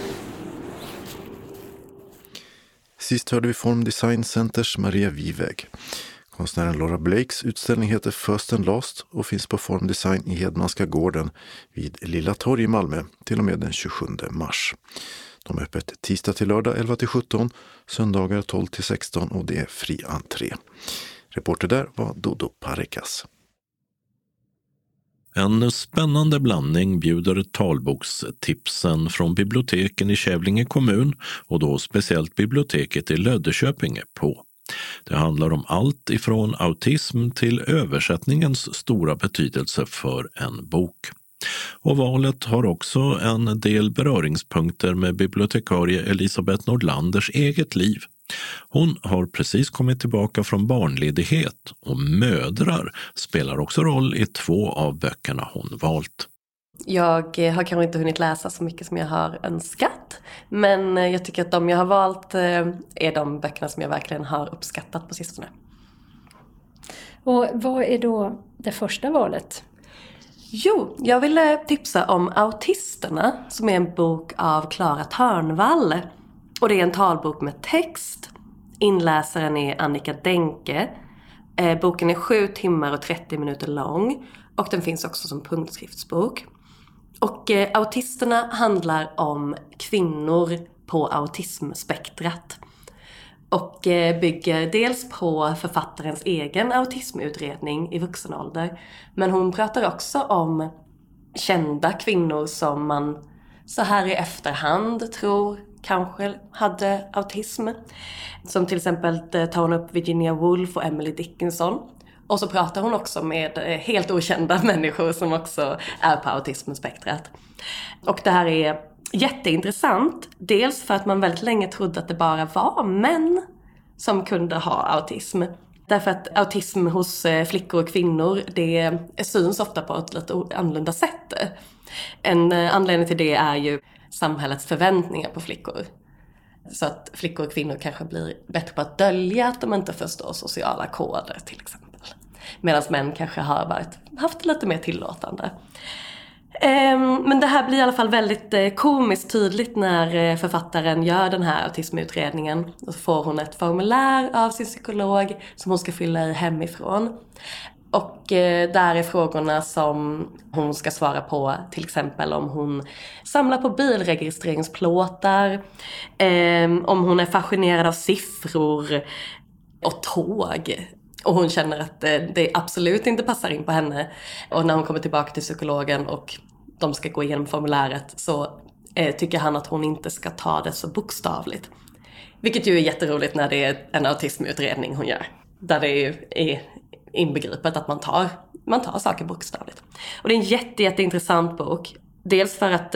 Sist hörde vi Form Design Centers Maria Viväg. Konstnären Laura Blakes utställning heter First and Last och finns på Form Design i Hedmanska gården vid Lilla Torg i Malmö till och med den 27 mars. De är öppet tisdag till lördag 11-17, söndagar 12-16 och det är fri entré. Reporter där var Dodo Parekas. En spännande blandning bjuder talbokstipsen från biblioteken i Kävlinge kommun och då speciellt biblioteket i Löddeköpinge på. Det handlar om allt ifrån autism till översättningens stora betydelse för en bok. Och valet har också en del beröringspunkter med bibliotekarie Elisabeth Nordlanders eget liv. Hon har precis kommit tillbaka från barnledighet och mödrar spelar också roll i 2 av böckerna hon valt. Jag har kanske inte hunnit läsa så mycket som jag har önskat, men jag tycker att de jag har valt är de böckerna som jag verkligen har uppskattat på sistone. Och vad är då det första valet? Jo, jag ville tipsa om Autisterna, som är en bok av Clara Törnvall. Och det är en talbok med text. Inläsaren är Annika Denke. Boken är 7 timmar och 30 minuter lång. Och den finns också som punktskriftsbok. Och Autisterna handlar om kvinnor på autismspektrat. Och bygger dels på författarens egen autismutredning i vuxen ålder. Men hon pratar också om kända kvinnor som man så här i efterhand tror kanske hade autism. Som till exempel tar hon upp Virginia Woolf och Emily Dickinson. Och så pratar hon också med helt okända människor som också är på autismspektrat. Och det här är jätteintressant. Dels för att man väldigt länge trodde att det bara var män som kunde ha autism. Därför att autism hos flickor och kvinnor, det syns ofta på ett lite annorlunda sätt. En anledning till det är ju samhällets förväntningar på flickor. Så att flickor och kvinnor kanske blir bättre på att dölja att de inte förstår sociala koder till exempel. Medan män kanske har haft lite mer tillåtande. Men det här blir i alla fall väldigt komiskt tydligt när författaren gör den här autismutredningen. Då får hon ett formulär av sin psykolog som hon ska fylla i hemifrån. Och där är frågorna som hon ska svara på, till exempel om hon samlar på bilregistreringsplåtar, om hon är fascinerad av siffror och tåg. Och hon känner att det absolut inte passar in på henne. Och när hon kommer tillbaka till psykologen och de ska gå igenom formuläret så tycker han att hon inte ska ta det så bokstavligt. Vilket ju är jätteroligt när det är en autismutredning hon gör. Där det är inbegripet att man tar saker bokstavligt. Och det är en jätteintressant bok. Dels för att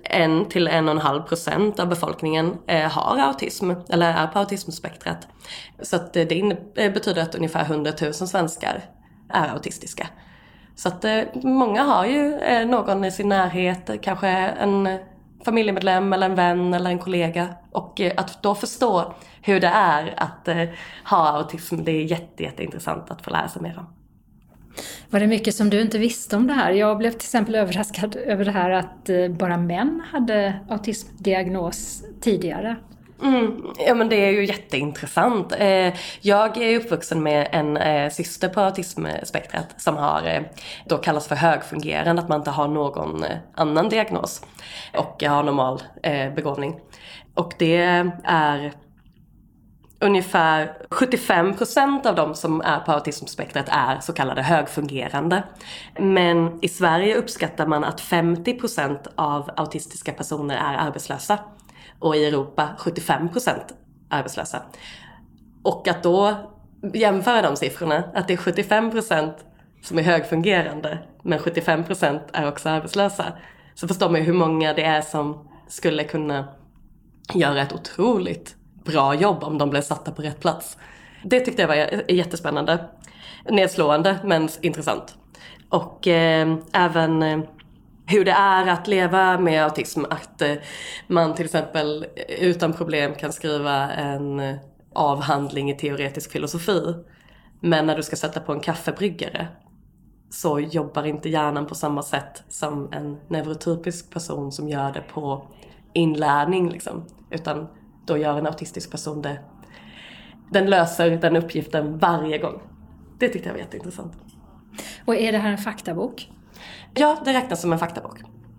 1-1,5% av befolkningen har autism eller är på autismspektrat. Så att det betyder att ungefär 100 000 svenskar är autistiska. Så att många har ju någon i sin närhet, kanske en familjemedlem eller en vän eller en kollega. Och att då förstå hur det är att ha autism, det är jätteintressant att få lära sig mer om. Var det mycket som du inte visste om det här? Jag blev till exempel överraskad över det här att bara män hade autismdiagnos tidigare. Ja, men det är ju jätteintressant. Jag är uppvuxen med en syster på autismspektrat som har då kallas för högfungerande, att man inte har någon annan diagnos och har normal begåvning. Och det är ungefär 75% av de som är på autismspektrat är så kallade högfungerande. Men i Sverige uppskattar man att 50% av autistiska personer är arbetslösa. Och i Europa 75% arbetslösa. Och att då jämföra de siffrorna, att det är 75% som är högfungerande, men 75% är också arbetslösa. Så förstår man ju hur många det är som skulle kunna göra ett otroligt bra jobb om de blev satta på rätt plats. Det tyckte jag var jättespännande. Nedslående, men intressant. Och även hur det är att leva med autism. Att man till exempel utan problem kan skriva en avhandling i teoretisk filosofi. Men när du ska sätta på en kaffebryggare så jobbar inte hjärnan på samma sätt som en neurotypisk person som gör det på inlärning. Liksom. Utan då gör en autistisk person det. Den löser den uppgiften varje gång. Det tyckte jag var jätteintressant. Och är det här en faktabok? Ja, det räknas som en faktabok.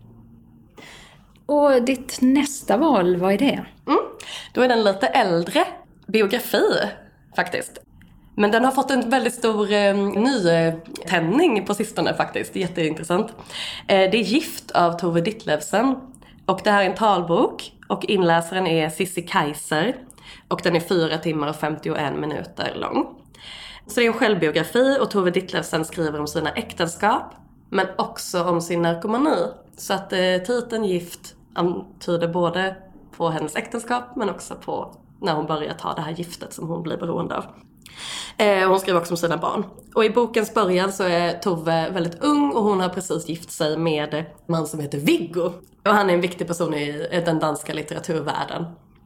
Och ditt nästa val, vad är det? Då är den lite äldre biografi faktiskt. Men den har fått en väldigt stor nytändning på sistone faktiskt. Jätteintressant. Det är Gift av Tove Ditlevsen. Och det här är en talbok. Och inläsaren är Sissi Kaiser. Och den är 4 timmar och 51 minuter lång. Så det är en självbiografi och Tove Ditlevsen skriver om sina äktenskap. Men också om sin narkomani. Så att titeln Gift antyder både på hennes äktenskap men också på när hon börjar ta det här giftet som hon blir beroende av. Hon skriver också om sina barn. Och i bokens början så är Tove väldigt ung och hon har precis gift sig med en man som heter Viggo. Och han är en viktig person i den danska litteraturvärlden.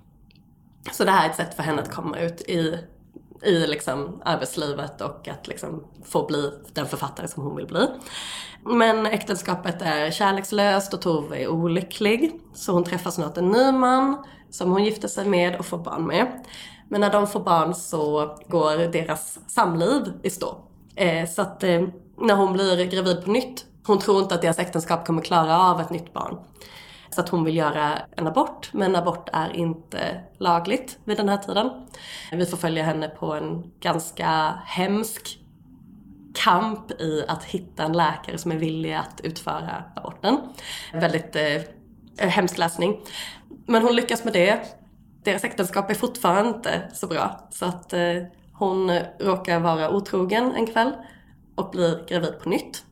Så det här är ett sätt för henne att komma ut i liksom arbetslivet och att liksom få bli den författare som hon vill bli. Men äktenskapet är kärlekslöst och Tove är olycklig. Så hon träffar snart en ny man som hon gifter sig med och får barn med. Men när de får barn så går deras samliv i stå. Så att när hon blir gravid på nytt, hon tror inte att deras äktenskap kommer klara av ett nytt barn. Så att hon vill göra en abort, men abort är inte lagligt vid den här tiden. Vi får följa henne på en ganska hemsk kamp i att hitta en läkare som är villig att utföra aborten. Väldigt hemsk läsning. Men hon lyckas med det. Deras äktenskap är fortfarande inte så bra. Så att hon råkar vara otrogen en kväll och blir gravid på nytt.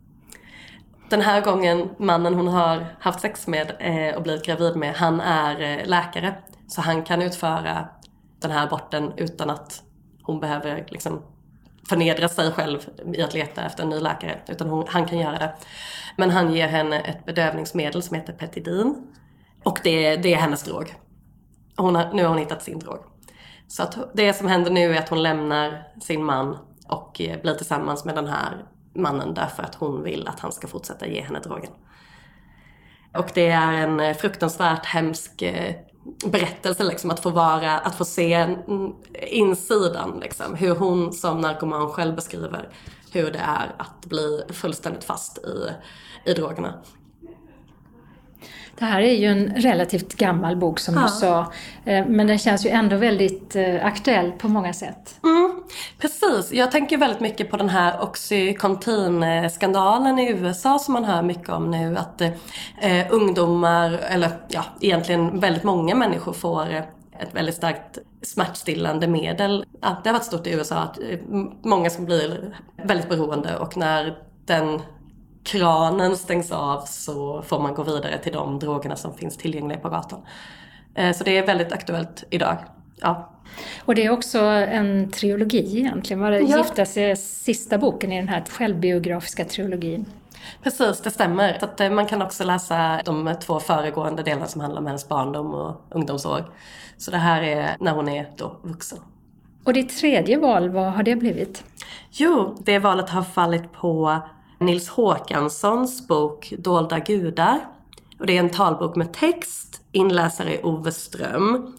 Den här gången mannen hon har haft sex med och blivit gravid med, han är läkare. Så han kan utföra den här aborten utan att hon behöver liksom förnedra sig själv i att leta efter en ny läkare. Utan han kan göra det. Men han ger henne ett bedövningsmedel som heter Petidin. Och det är hennes drog. Nu har hon hittat sin drog. Så att det som händer nu är att hon lämnar sin man och blir tillsammans med den här mannen därför att hon vill att han ska fortsätta ge henne drogen. Och det är en fruktansvärt hemsk berättelse liksom, att få se insidan liksom, hur hon som narkoman själv beskriver hur det är att bli fullständigt fast i drogerna. Det här är ju en relativt gammal bok som du sa, men den känns ju ändå väldigt aktuell på många sätt. Precis, jag tänker väldigt mycket på den här Oxycontin-skandalen i USA som man hör mycket om nu. Att ungdomar, eller ja, egentligen väldigt många människor får ett väldigt starkt smärtstillande medel. Ja, det har varit stort i USA att många som blir väldigt beroende och när den kranen stängs av så får man gå vidare till de drogerna som finns tillgängliga på gatan. Så det är väldigt aktuellt idag. Ja. Och det är också en trilogi egentligen. Var det Gifta sig sista boken i den här självbiografiska trilogin? Precis, det stämmer. Så att man kan också läsa de 2 föregående delarna som handlar om hennes barndom och ungdomsår. Så det här är när hon är då vuxen. Och ditt tredje val, vad har det blivit? Jo, det valet har fallit på Nils Håkanssons bok Dolda gudar. Och det är en talbok med text. Inläsare är Ove Ström.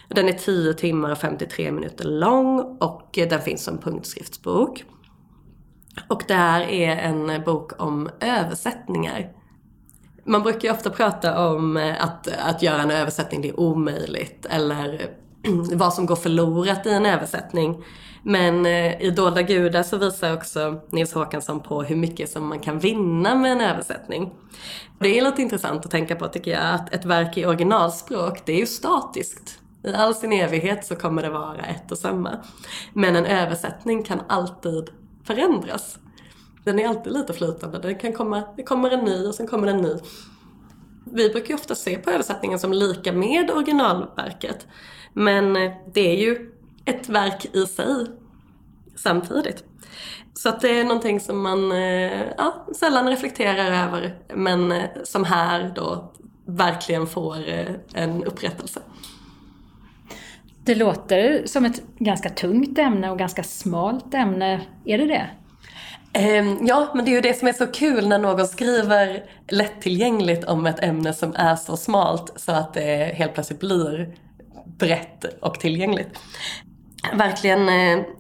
Den är 10 timmar och 53 minuter lång och den finns som punktskriftsbok. Och det här är en bok om översättningar. Man brukar ju ofta prata om att göra en översättning, det är omöjligt, eller vad som går förlorat i en översättning. Men i Dolda gudar så visar också Nils Håkansson på hur mycket som man kan vinna med en översättning. Det är lite intressant att tänka på, tycker jag, att ett verk i originalspråk, det är ju statiskt. I all sin evighet så kommer det vara ett och samma. Men en översättning kan alltid förändras. Den är alltid lite flytande. Det kommer en ny och sen kommer en ny. Vi brukar ju ofta se på översättningen som lika med originalverket. Men det är ju ett verk i sig samtidigt. Så att det är någonting som man sällan reflekterar över. Men som här då verkligen får en upprättelse. Det låter som ett ganska tungt ämne och ganska smalt ämne. Är det det? Ja, men det är ju det som är så kul när någon skriver lättillgängligt om ett ämne som är så smalt så att det helt plötsligt blir brett och tillgängligt. Verkligen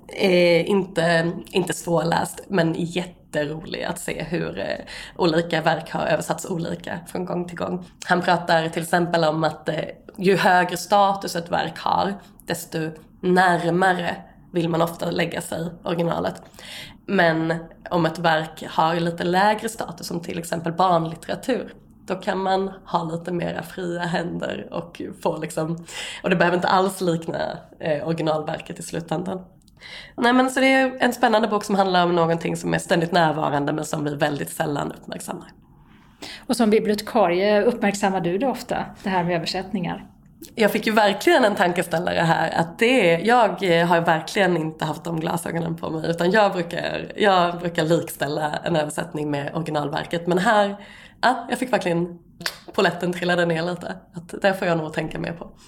inte svårläst, men jätterolig att se hur olika verk har översatts olika från gång till gång. Han pratar till exempel om att ju högre status ett verk har, desto närmare vill man ofta lägga sig originalet. Men om ett verk har lite lägre status, som till exempel barnlitteratur, då kan man ha lite mera fria händer och få och det behöver inte alls likna originalverket i slutändan. Nej, men så det är en spännande bok som handlar om någonting som är ständigt närvarande men som vi väldigt sällan uppmärksammar. Och som bibliotekarie uppmärksammar du det ofta, det här med översättningar? Jag fick ju verkligen en tankeställare här att jag har verkligen inte haft de glasögonen på mig, utan jag brukar likställa en översättning med originalverket, men här jag fick verkligen poletten trillade ner lite, att det får jag nog tänka mer på.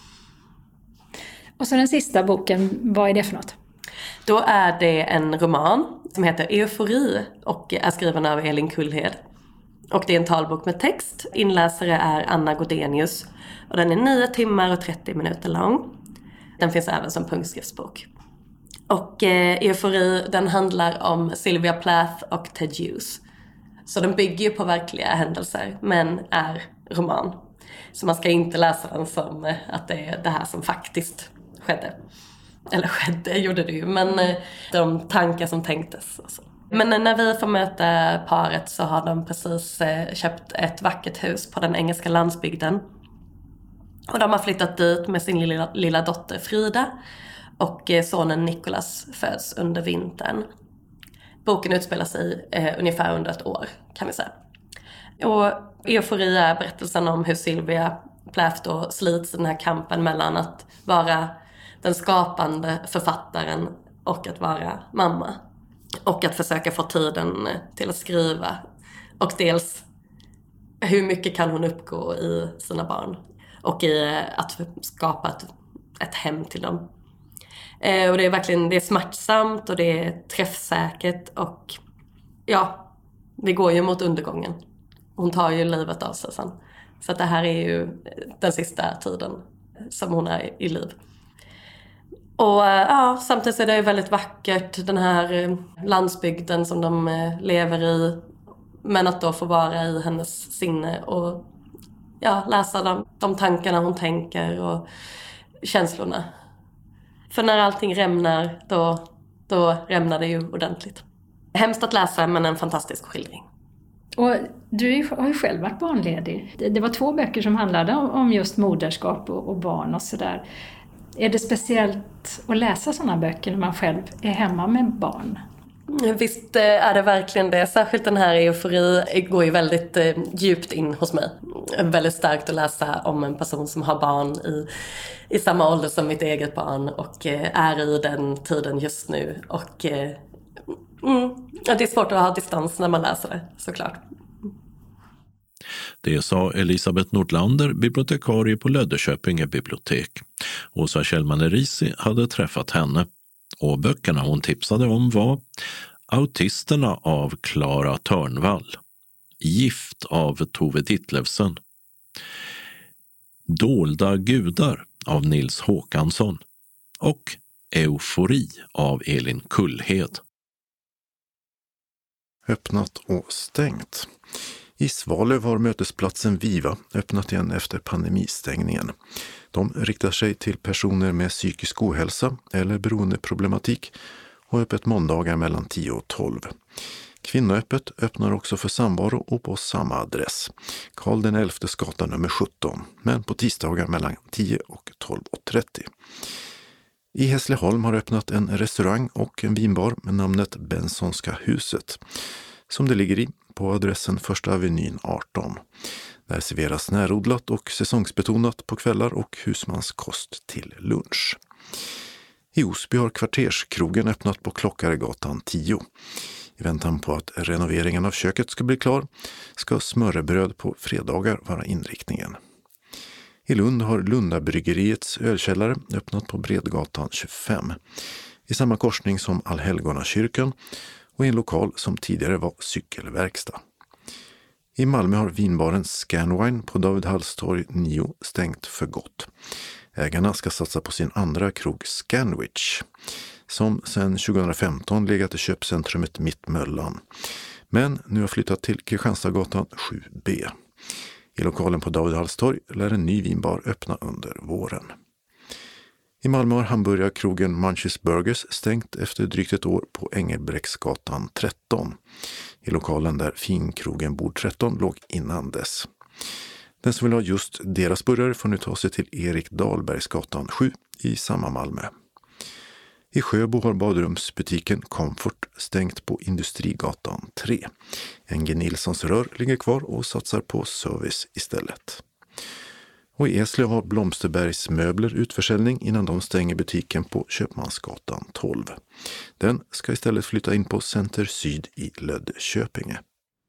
Och så den sista boken, vad är det för något? Då är det en roman som heter Eufori och är skriven av Elin Kullhed. Och det är en talbok med text. Inläsare är Anna Godenius. Och den är 9 timmar och 30 minuter lång. Den finns även som punktskriftsbok. Och Eufori, den handlar om Sylvia Plath och Ted Hughes. Så den bygger ju på verkliga händelser, men är roman. Så man ska inte läsa den som att det är det här som faktiskt skedde. Eller skedde, gjorde det ju, men de tankar som tänktes. Alltså. Men när vi får möta paret så har de precis köpt ett vackert hus på den engelska landsbygden. Och de har flyttat dit med sin lilla dotter Frida. Och sonen Nicholas föds under vintern. Boken utspelar sig ungefär under ett år, kan vi säga. Och Eufori är berättelsen om hur Sylvia Plath då slits i den här kampen mellan att vara den skapande författaren och att vara mamma. Och att försöka få tiden till att skriva. Och dels hur mycket kan hon uppgå i sina barn. Och i att skapa ett hem till dem. Och det är verkligen, det är smärtsamt och det är träffsäkert. Och ja, det går ju mot undergången. Hon tar ju livet av sig sen. Så att det här är ju den sista tiden som hon är i liv. Och samtidigt är det väldigt vackert, den här landsbygden som de lever i. Men att då få vara i hennes sinne och läsa de tankarna hon tänker och känslorna. För när allting rämnar, då rämnar det ju ordentligt. Hemskt att läsa, men en fantastisk skildring. Och du har ju själv varit barnledig. Det var 2 böcker som handlade om just moderskap och barn och sådär. Är det speciellt att läsa sådana böcker när man själv är hemma med barn? Visst är det verkligen det. Särskilt den här Eufori går ju väldigt djupt in hos mig. Väldigt starkt att läsa om en person som har barn i samma ålder som mitt eget barn och är i den tiden just nu. Och det är svårt att ha distans när man läser det, såklart. Det sa Elisabeth Nordlander, bibliotekarie på Löddeköpinge bibliotek. Åsa Kjellman-Erisi hade träffat henne. Och böckerna hon tipsade om var Autisterna av Clara Törnvall, Gift av Tove Ditlevsen, Dolda gudar av Nils Håkansson och Eufori av Elin Kullhed. Öppnat och stängt. I Svalöv har mötesplatsen Viva öppnat igen efter pandemistängningen. De riktar sig till personer med psykisk ohälsa eller beroendeproblematik och öppet måndagar mellan 10 och 12. Kvinnoöppet öppnar också för samvaro och på samma adress, Karl XI gatan nummer 17, men på tisdagar mellan 10 och 12.30. I Hässleholm har öppnat en restaurang och en vinbar med namnet Bensonska huset, som det ligger i på adressen Första Avenyn 18. Där serveras närodlat och säsongsbetonat på kvällar och husmanskost till lunch. I Osby har kvarterskrogen öppnat på Klockaregatan 10. I väntan på att renoveringen av köket ska bli klar ska smörrebröd på fredagar vara inriktningen. I Lund har Lundabryggeriets ölkällare öppnat på Bredgatan 25. I samma korsning som Allhelgonakyrkan och i en lokal som tidigare var cykelverkstad. I Malmö har vinbaren Scanwine på David Hallstorg 9 stängt för gott. Ägarna ska satsa på sin andra krog Scanwich, som sedan 2015 legat i köpcentrumet Mittmöllan, men nu har flyttat till Kristianstadsgatan 7B. I lokalen på David Hallstorg lär en ny vinbar öppna under våren. I Malmö har hamburgarkrogen Munchies Burgers stängt efter drygt ett år på Engelbrektsgatan 13. I lokalen där finkrogen Bord 13 låg innan dess. Den som vill ha just deras burgare får nu ta sig till Erik Dahlbergsgatan 7 i samma Malmö. I Sjöbo har badrumsbutiken Comfort stängt på Industrigatan 3. NG Nilssons rör ligger kvar och satsar på service istället. Och i Eslöv har Blomsterbergs möbler utförsäljning innan de stänger butiken på Köpmansgatan 12. Den ska istället flytta in på Center Syd i Löddeköpinge.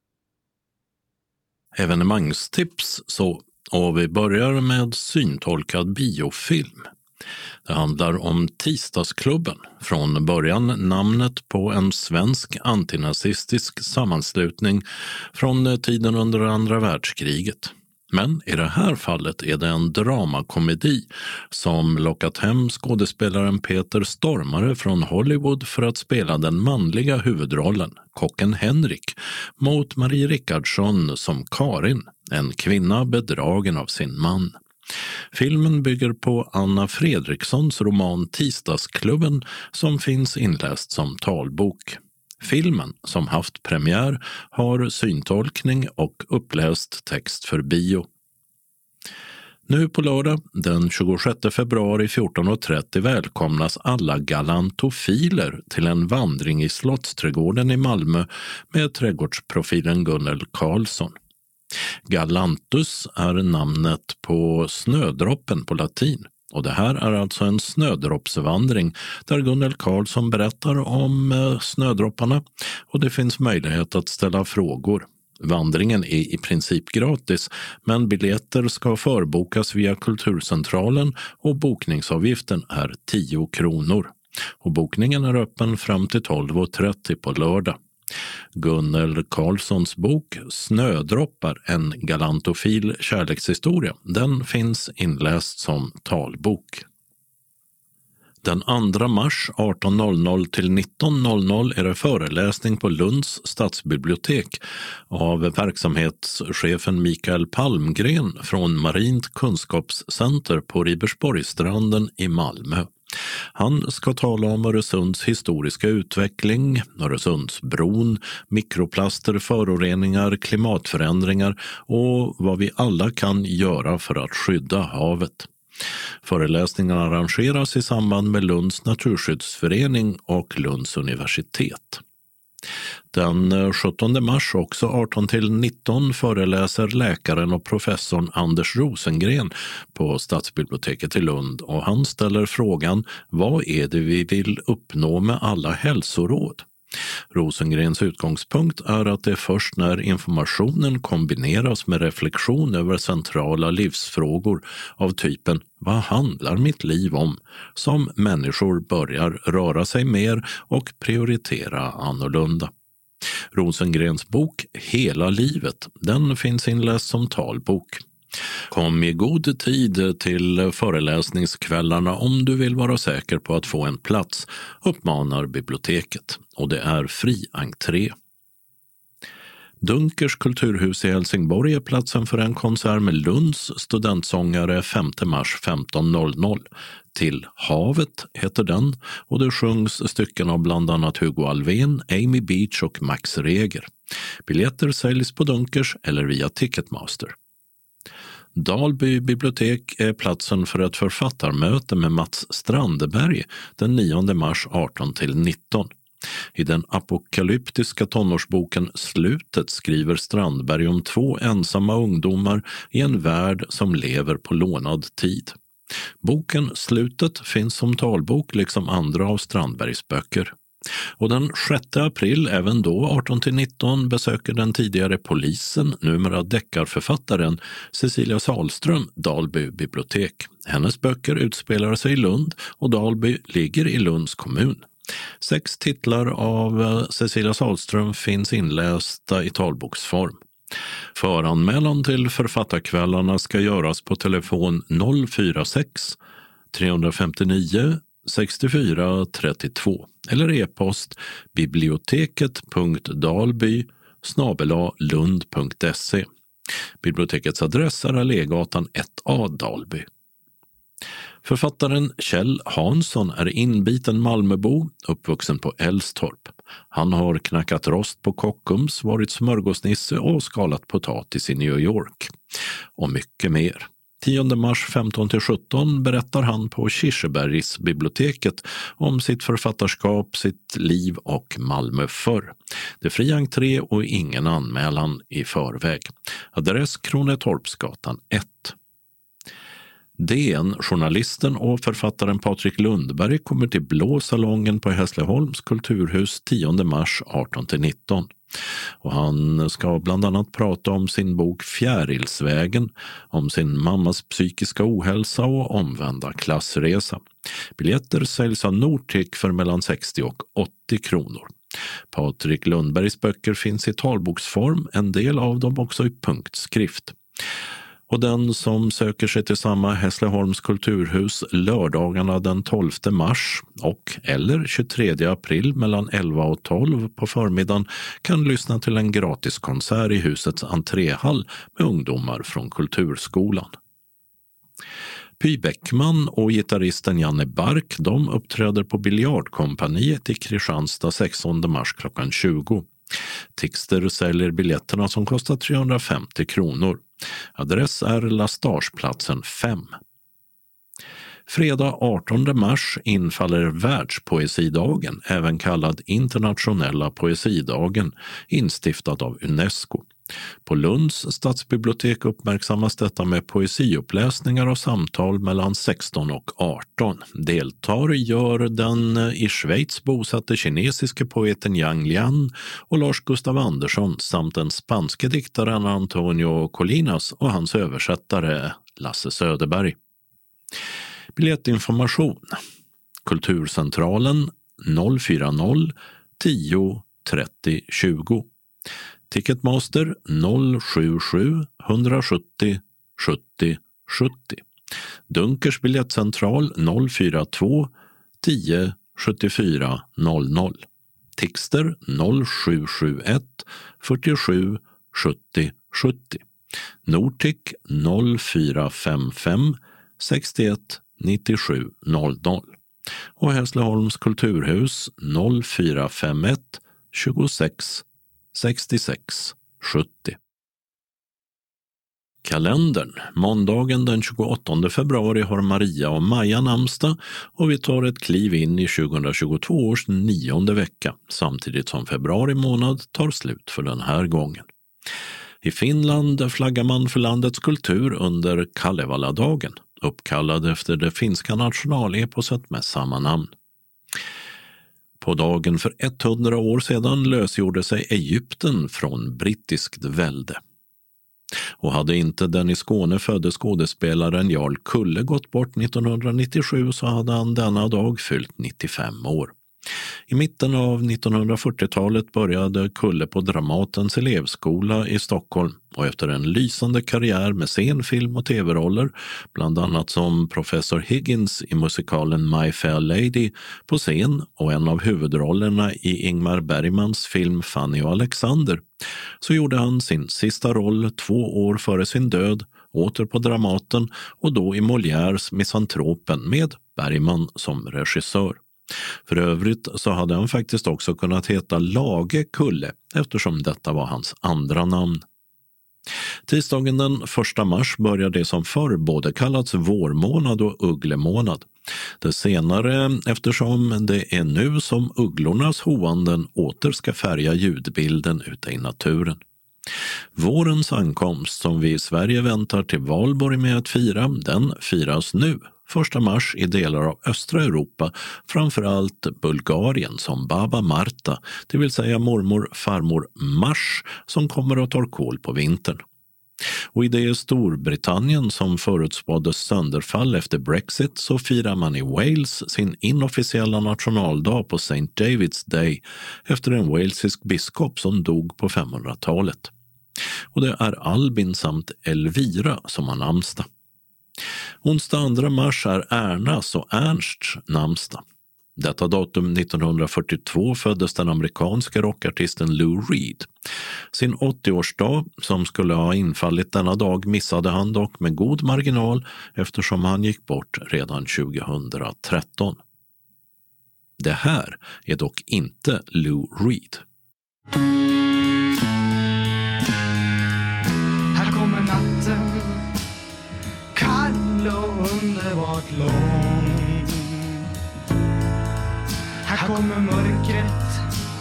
Evenemangstips så, och vi börjar med syntolkad biofilm. Det handlar om Tisdagsklubben, från början namnet på en svensk antinazistisk sammanslutning från tiden under andra världskriget. Men i det här fallet är det en dramakomedi som lockat hem skådespelaren Peter Stormare från Hollywood för att spela den manliga huvudrollen, kocken Henrik, mot Marie Rickardsson som Karin, en kvinna bedragen av sin man. Filmen bygger på Anna Fredrikssons roman Tisdagsklubben som finns inläst som talbok. Filmen, som haft premiär, har syntolkning och uppläst text för bio. Nu på lördag, den 26 februari 14.30 välkomnas alla galantofiler till en vandring i Slottsträdgården i Malmö med trädgårdsprofilen Gunnel Karlsson. Galantus är namnet på snödroppen på latin. Och det här är alltså en snödroppsvandring där Gunnel Karlsson berättar om snödropparna och det finns möjlighet att ställa frågor. Vandringen är i princip gratis, men biljetter ska förbokas via Kulturcentralen och bokningsavgiften är 10 kronor. Och bokningen är öppen fram till 12.30 på lördag. Gunnel Karlssons bok Snödroppar, en galantofil kärlekshistoria, den finns inläst som talbok. Den 2 mars 18.00 till 19.00 är det föreläsning på Lunds stadsbibliotek av verksamhetschefen Mikael Palmgren från Marint kunskapscenter på Ribersborgsstranden i Malmö. Han ska tala om Öresunds historiska utveckling, Öresundsbron, mikroplaster, föroreningar, klimatförändringar och vad vi alla kan göra för att skydda havet. Föreläsningen arrangeras i samband med Lunds naturskyddsförening och Lunds universitet. Den 17 mars också 18-19 föreläser läkaren och professorn Anders Rosengren på Stadsbiblioteket i Lund och han ställer frågan: vad är det vi vill uppnå med alla hälsoråd? Rosengrens utgångspunkt är att det är först när informationen kombineras med reflektion över centrala livsfrågor av typen "vad handlar mitt liv om?" som människor börjar röra sig mer och prioritera annorlunda. Rosengrens bok Hela livet, den finns inläst som talbok. Kom i god tid till föreläsningskvällarna om du vill vara säker på att få en plats, uppmanar biblioteket. Och det är fri entré. Dunkers kulturhus i Helsingborg är platsen för en konsert med Lunds studentsångare 5 mars 15.00. Till havet heter den och det sjungs stycken av bland annat Hugo Alfvén, Amy Beach och Max Reger. Biljetter säljs på Dunkers eller via Ticketmaster. Dalby bibliotek är platsen för ett författarmöte med Mats Strandberg den 9 mars 18-19. I den apokalyptiska tonårsboken Slutet skriver Strandberg om 2 ensamma ungdomar i en värld som lever på lånad tid. Boken Slutet finns som talbok liksom andra av Strandbergs böcker. Och den 6 april, även då 18-19, besöker den tidigare polisen, numera deckarförfattaren Cecilia Sahlström, Dalby bibliotek. Hennes böcker utspelar sig i Lund och Dalby ligger i Lunds kommun. 6 titlar av Cecilia Sahlström finns inlästa i talboksform. Föranmälan till författarkvällarna ska göras på telefon 046 359 64 32 eller e-post biblioteket.dalby@lund.se. Bibliotekets adress är Allégatan 1A, Dalby. Författaren Kjell Hansson är inbiten Malmöbo, uppvuxen på Älvstorp. Han har knackat rost på Kockums, varit smörgåsnisse och skalat potatis i New York. Och mycket mer. 10 mars 15-17 berättar han på Kirsebergsbiblioteket om sitt författarskap, sitt liv och Malmö förr. Det är fri entré och ingen anmälan i förväg. Adress Kronetorpsgatan 1. DN-journalisten och författaren Patrik Lundberg kommer till Blå salongen på Hässleholms kulturhus 10 mars 18-19. Och han ska bland annat prata om sin bok Fjärilsvägen, om sin mammas psykiska ohälsa och omvända klassresa. Biljetter säljs av Nortic för mellan 60 och 80 kronor. Patrik Lundbergs böcker finns i talboksform, en del av dem också i punktskrift. Och den som söker sig till samma Hässleholms kulturhus lördagarna den 12 mars och eller 23 april mellan 11 och 12 på förmiddagen kan lyssna till en gratiskonsert i husets entréhall med ungdomar från kulturskolan. Py Bäckman och gitarristen Janne Bark, de uppträder på Biljardkompaniet i Kristianstad 16 mars klockan 20. Tixter säljer biljetterna som kostar 350 kronor. Adress är Lastageplatsen 5. Fredag 18 mars infaller Världspoesidagen, även kallad Internationella poesidagen, instiftad av UNESCO. På Lunds stadsbibliotek uppmärksammas detta med poesiuppläsningar och samtal mellan 16 och 18. Deltar gör den i Schweiz bosatte kinesiske poeten Yang Lian och Lars Gustav Andersson samt den spanske diktaren Antonio Colinas och hans översättare Lasse Söderberg. Biljettinformation. Kulturcentralen 040 10 30 20. Ticketmaster 077 170 70 70. Dunkers biljettcentral 042 10 74 00. Tixter 0771 47 70 70. Nortic 0455 61 97 00. Och Hässleholms kulturhus 0451 26 66 70. Kalendern. Måndagen den 28 februari har Maria och Maja namnsdag och vi tar ett kliv in i 2022 års 9:e vecka samtidigt som februari månad tar slut för den här gången. I Finland flaggar man för landets kultur under Kalevala-dagen, uppkallad efter det finska nationaleposet med samma namn. På dagen för 100 år sedan lösgjorde sig Egypten från brittiskt välde. Och hade inte den i Skåne födde skådespelaren Jarl Kulle gått bort 1997 så hade han denna dag fyllt 95 år. I mitten av 1940-talet började Kulle på Dramatens elevskola i Stockholm och efter en lysande karriär med scenfilm och tv-roller, bland annat som professor Higgins i musikalen My Fair Lady på scen och en av huvudrollerna i Ingmar Bergmans film Fanny och Alexander, så gjorde han sin sista roll 2 år före sin död åter på Dramaten och då i Molières Misantropen med Bergman som regissör. För övrigt så hade han faktiskt också kunnat heta Lage Kulle eftersom detta var hans andra namn. Tisdagen den 1 mars börjar det som förr både kallats vårmånad och ugglemånad. Det senare eftersom det är nu som ugglornas hoanden åter ska färga ljudbilden ute i naturen. Vårens ankomst som vi i Sverige väntar till valborg med att fira, den firas nu. 1 mars i delar av östra Europa, framförallt Bulgarien som Baba Marta, det vill säga mormor farmor Mars som kommer att ta kål på vintern. Och i det Storbritannien som förutspåddes sönderfall efter Brexit så firar man i Wales sin inofficiella nationaldag på St. David's Day efter en walesisk biskop som dog på 500-talet. Och det är Albin samt Elvira som har namnsdag. Onsdag 2 mars är Ernas och Ernsts namnsdag. Detta datum 1942 föddes den amerikanska rockartisten Lou Reed. Sin 80-årsdag som skulle ha infallit denna dag missade han dock med god marginal eftersom han gick bort redan 2013. Det här är dock inte Lou Reed. Här kommer natten, kall och underbart lång. Här kommer mörkret,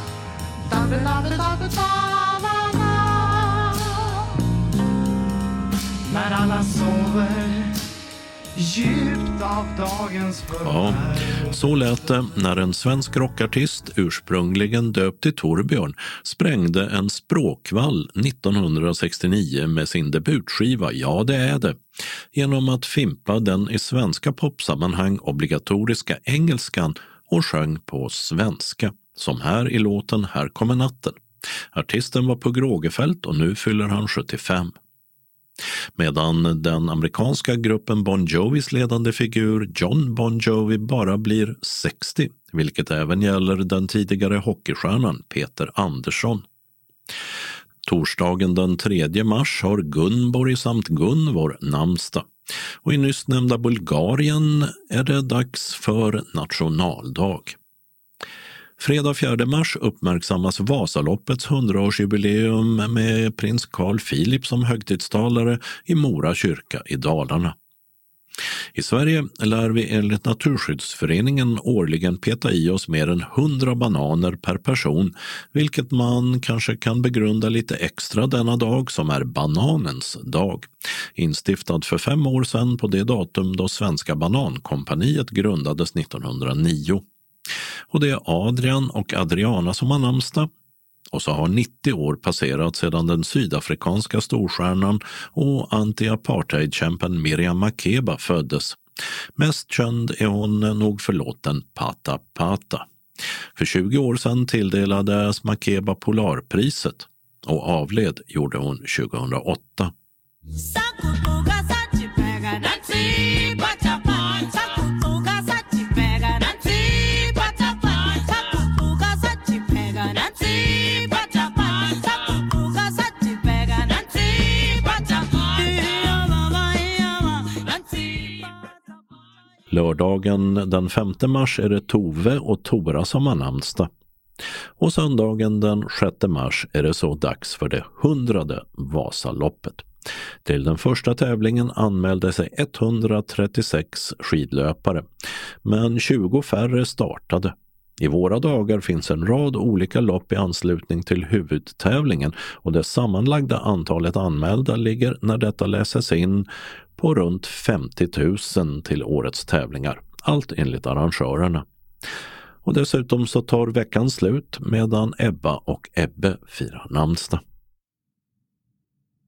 när alla sover djupt av dagens förvärv. Ja, så lät det när en svensk rockartist, ursprungligen döpt till Torbjörn, sprängde en språkvall 1969 med sin debutskiva Ja det är det, genom att fimpa den i svenska popsammanhang obligatoriska engelskan och sjöng på svenska, som här i låten Här kommer natten. Artisten var Pugh Rogefeldt och nu fyller han 75. Medan den amerikanska gruppen Bon Jovis ledande figur John Bon Jovi bara blir 60, vilket även gäller den tidigare hockeystjärnan Peter Andersson. Torsdagen den 3 mars har Gunborg samt Gunvor namnsdag. Och i nyss nämnda Bulgarien är det dags för nationaldag. Fredag 4 mars uppmärksammas Vasaloppets 100-årsjubileum med prins Carl Philip som högtidstalare i Mora kyrka i Dalarna. I Sverige lär vi enligt Naturskyddsföreningen årligen peta i oss mer än 100 bananer per person, vilket man kanske kan begrunda lite extra denna dag som är bananens dag. Instiftad för 5 år sedan på det datum då Svenska Banankompaniet grundades 1909. Och det är Adrian och Adriana som har namnsdag. Och så har 90 år passerat sedan den sydafrikanska storstjärnan och anti-apartheidkämpen Miriam Makeba föddes. Mest känd är hon nog för låten Pata Pata. För 20 år sedan tilldelades Makeba Polarpriset och avled gjorde hon 2008. Lördagen den 5 mars är det Tove och Tora som har namnsdag. Och söndagen den 6 mars är det så dags för det 100:e Vasaloppet. Till den första tävlingen anmälde sig 136 skidlöpare, men 20 färre startade. I våra dagar finns en rad olika lopp i anslutning till huvudtävlingen och det sammanlagda antalet anmälda ligger när detta läses in på runt 50 000 till årets tävlingar, allt enligt arrangörerna. Och dessutom så tar veckan slut medan Ebba och Ebbe firar namnsdag.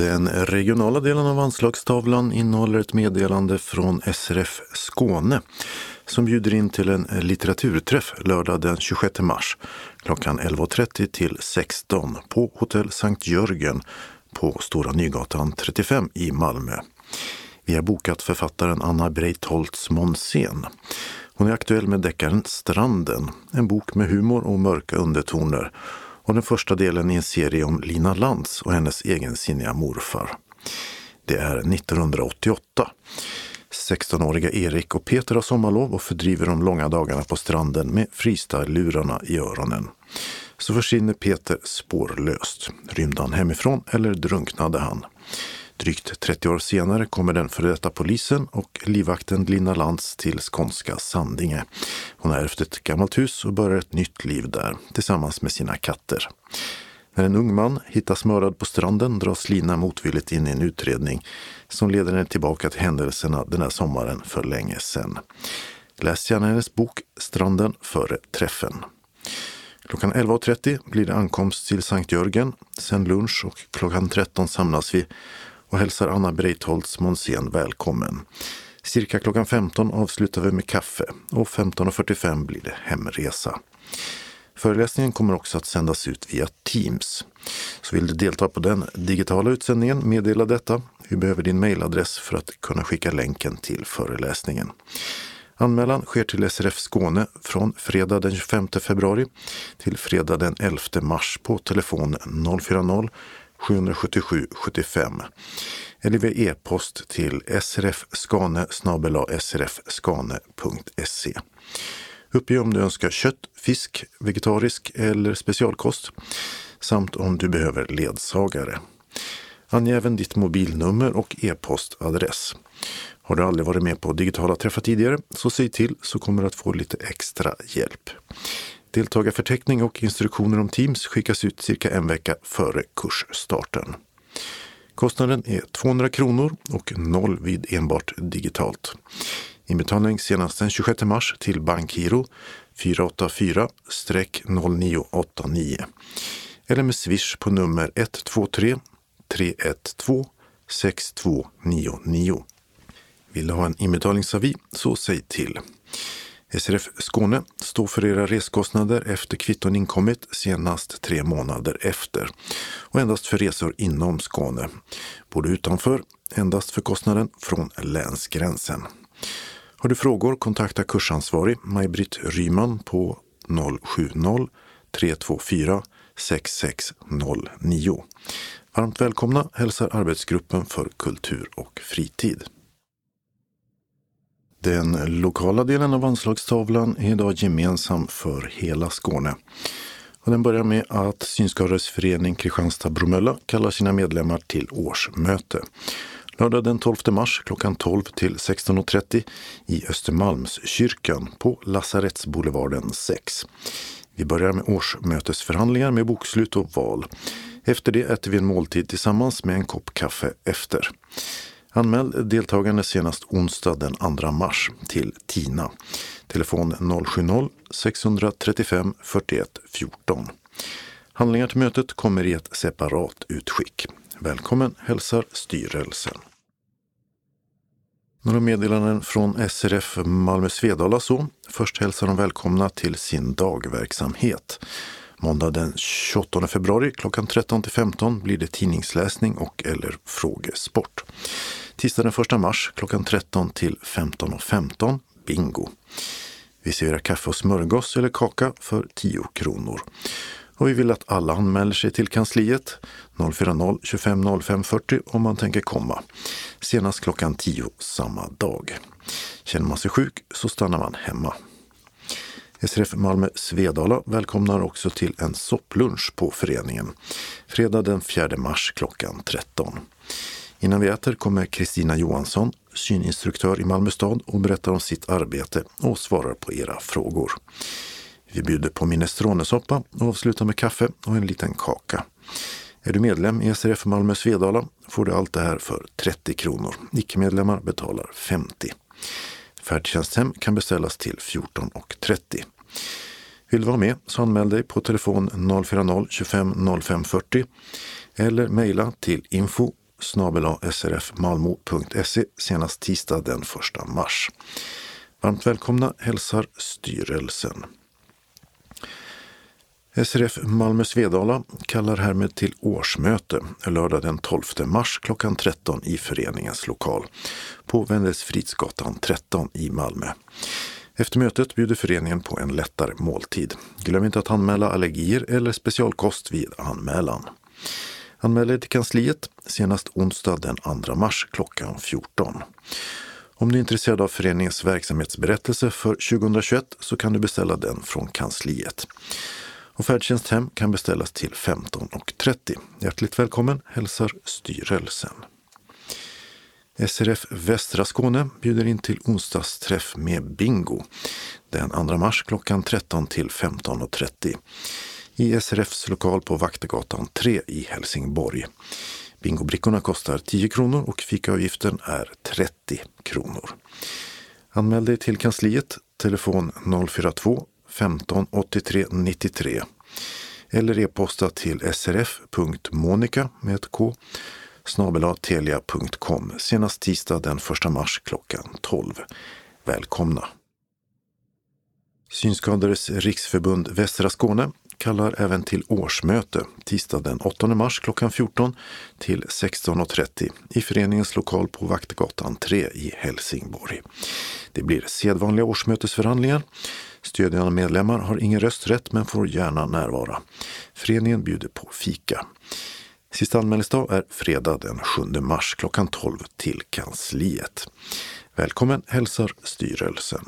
Den regionala delen av anslagstavlan innehåller ett meddelande från SRF Skåne som bjuder in till en litteraturträff lördag den 26 mars klockan 11.30 till 16 på Hotell Sankt Jörgen på Stora Nygatan 35 i Malmö. Vi har bokat författaren Anna Breitholtz Monsen. Hon är aktuell med deckaren Stranden, en bok med humor och mörka undertoner, och den första delen i en serie om Lina Lantz och hennes egensinniga morfar. Det är 1988. 16-åriga Erik och Peter har sommarlov och fördriver de långa dagarna på stranden med freestyle-lurarna i öronen. Så försvinner Peter spårlöst. Rymde han hemifrån eller drunknade han? Drygt 30 år senare kommer den före detta polisen och livvakten Lina Lantz till skånska Sandinge. Hon har ärvt ett gammalt hus och börjar ett nytt liv där tillsammans med sina katter. När en ung man hittas mördad på stranden dras Lina motvilligt in i en utredning som leder henne tillbaka till händelserna den här sommaren för länge sedan. Läs gärna hennes bok Stranden före träffen. Klockan 11.30 blir det ankomst till Sankt Jörgen, sen lunch och klockan 13 samlas vi och hälsar Anna Breitholtz Monsen välkommen. Cirka klockan 15 avslutar vi med kaffe och 15.45 blir det hemresa. Föreläsningen kommer också att sändas ut via Teams. Så vill du delta på den digitala utsändningen, meddela detta. Vi behöver din mejladress för att kunna skicka länken till föreläsningen. Anmälan sker till SRF Skåne från fredag den 25 februari till fredag den 11 mars på telefon 040 777 75 eller via e-post till srfskane@srfskane.se. Uppge om du önskar kött, fisk, vegetarisk eller specialkost samt om du behöver ledsagare. Ange även ditt mobilnummer och e-postadress. Har du aldrig varit med på digitala träffar tidigare så säg till så kommer du att få lite extra hjälp. Deltagarförteckning och instruktioner om Teams skickas ut cirka en vecka före kursstarten. Kostnaden är 200 kronor och 0 vid enbart digitalt. Inbetalning senast den 26 mars till Bankgiro 484-0989 eller med Swish på nummer 123 312 6299. Vill du ha en inbetalningsavi så säg till. SRF Skåne står för era reskostnader efter kvitton inkommit senast 3 månader efter och endast för resor inom Skåne. Både utanför, endast för kostnaden från länsgränsen. Har du frågor kontakta kursansvarig Maj-Britt Ryman på 070 324 6609. Varmt välkomna hälsar arbetsgruppen för kultur och fritid. Den lokala delen av anslagstavlan är idag gemensam för hela Skåne. Och den börjar med att Synskadades Kristianstad-Bromölla kallar sina medlemmar till årsmöte. Lördag den 12 mars klockan 12 till 16.30 i Östermalmskyrkan på Lasarettsboulevarden 6. Vi börjar med årsmötesförhandlingar med bokslut och val. Efter det äter vi en måltid tillsammans med en kopp kaffe efter. Anmäl deltagande senast onsdag den 2 mars till Tina. Telefon 070-635 41 14. Handlingar till mötet kommer i ett separat utskick. Välkommen hälsar styrelsen. Några meddelanden från SRF Malmö Svedala så. Först hälsar de välkomna till sin dagverksamhet. Måndag den 28 februari klockan 13-15 blir det tidningsläsning och eller frågesport. Tisdag den 1 mars klockan 13 till 15.15 bingo. Vi serverar kaffe och smörgås eller kaka för 10 kronor. Och vi vill att alla anmäler sig till kansliet 040 25 05 40 om man tänker komma. Senast klockan 10 samma dag. Känner man sig sjuk så stannar man hemma. SRF Malmö Svedala välkomnar också till en sopplunch på föreningen. Fredag den 4 mars klockan 13. Innan vi äter kommer Kristina Johansson, syninstruktör i Malmö stad och berättar om sitt arbete och svarar på era frågor. Vi bjuder på minestronesoppa och avslutar med kaffe och en liten kaka. Är du medlem i SRF Malmö Svedala får du allt det här för 30 kronor. Icke-medlemmar betalar 50. Färdtjänsthem kan beställas till 14:30. Vill du vara med så anmäl dig på telefon 040 25 05 40 eller mejla till info srfmalmo.se senast tisdag den 1 mars. Varmt välkomna hälsar styrelsen. SRF Malmö Svedala kallar härmed till årsmöte lördag den 12 mars klockan 13 i föreningens lokal på Wendelsfridsgatan 13 i Malmö. Efter mötet bjuder föreningen på en lättare måltid. Glöm inte att anmäla allergier eller specialkost vid anmälan. Anmäl dig till kansliet senast onsdag den 2 mars klockan 14. Om du är intresserad av föreningens verksamhetsberättelse för 2021 så kan du beställa den från kansliet. Och färdtjänsthem kan beställas till 15:30. Hjärtligt välkommen hälsar styrelsen. SRF Västra Skåne bjuder in till onsdagsträff med bingo den 2 mars klockan 13 till 15:30 i SRFs lokal på Vaktegatan 3 i Helsingborg. Bingobrickorna kostar 10 kronor och fikaavgiften är 30 kronor. Anmäl dig till kansliet, telefon 042 15 83 93 eller e-posta till srf.monica med ett k @telia.com senast tisdag den 1 mars klockan 12. Välkomna! Synskadades riksförbund Västra Skåne kallar även till årsmöte tisdag den 8 mars klockan 14 till 16:30 i föreningens lokal på Vaktegatan 3 i Helsingborg. Det blir sedvanliga årsmötesförhandlingar. Stödjande medlemmar har ingen rösträtt men får gärna närvara. Föreningen bjuder på fika. Sista anmälningsdag är fredag den 7 mars klockan 12 till kansliet. Välkommen hälsar styrelsen.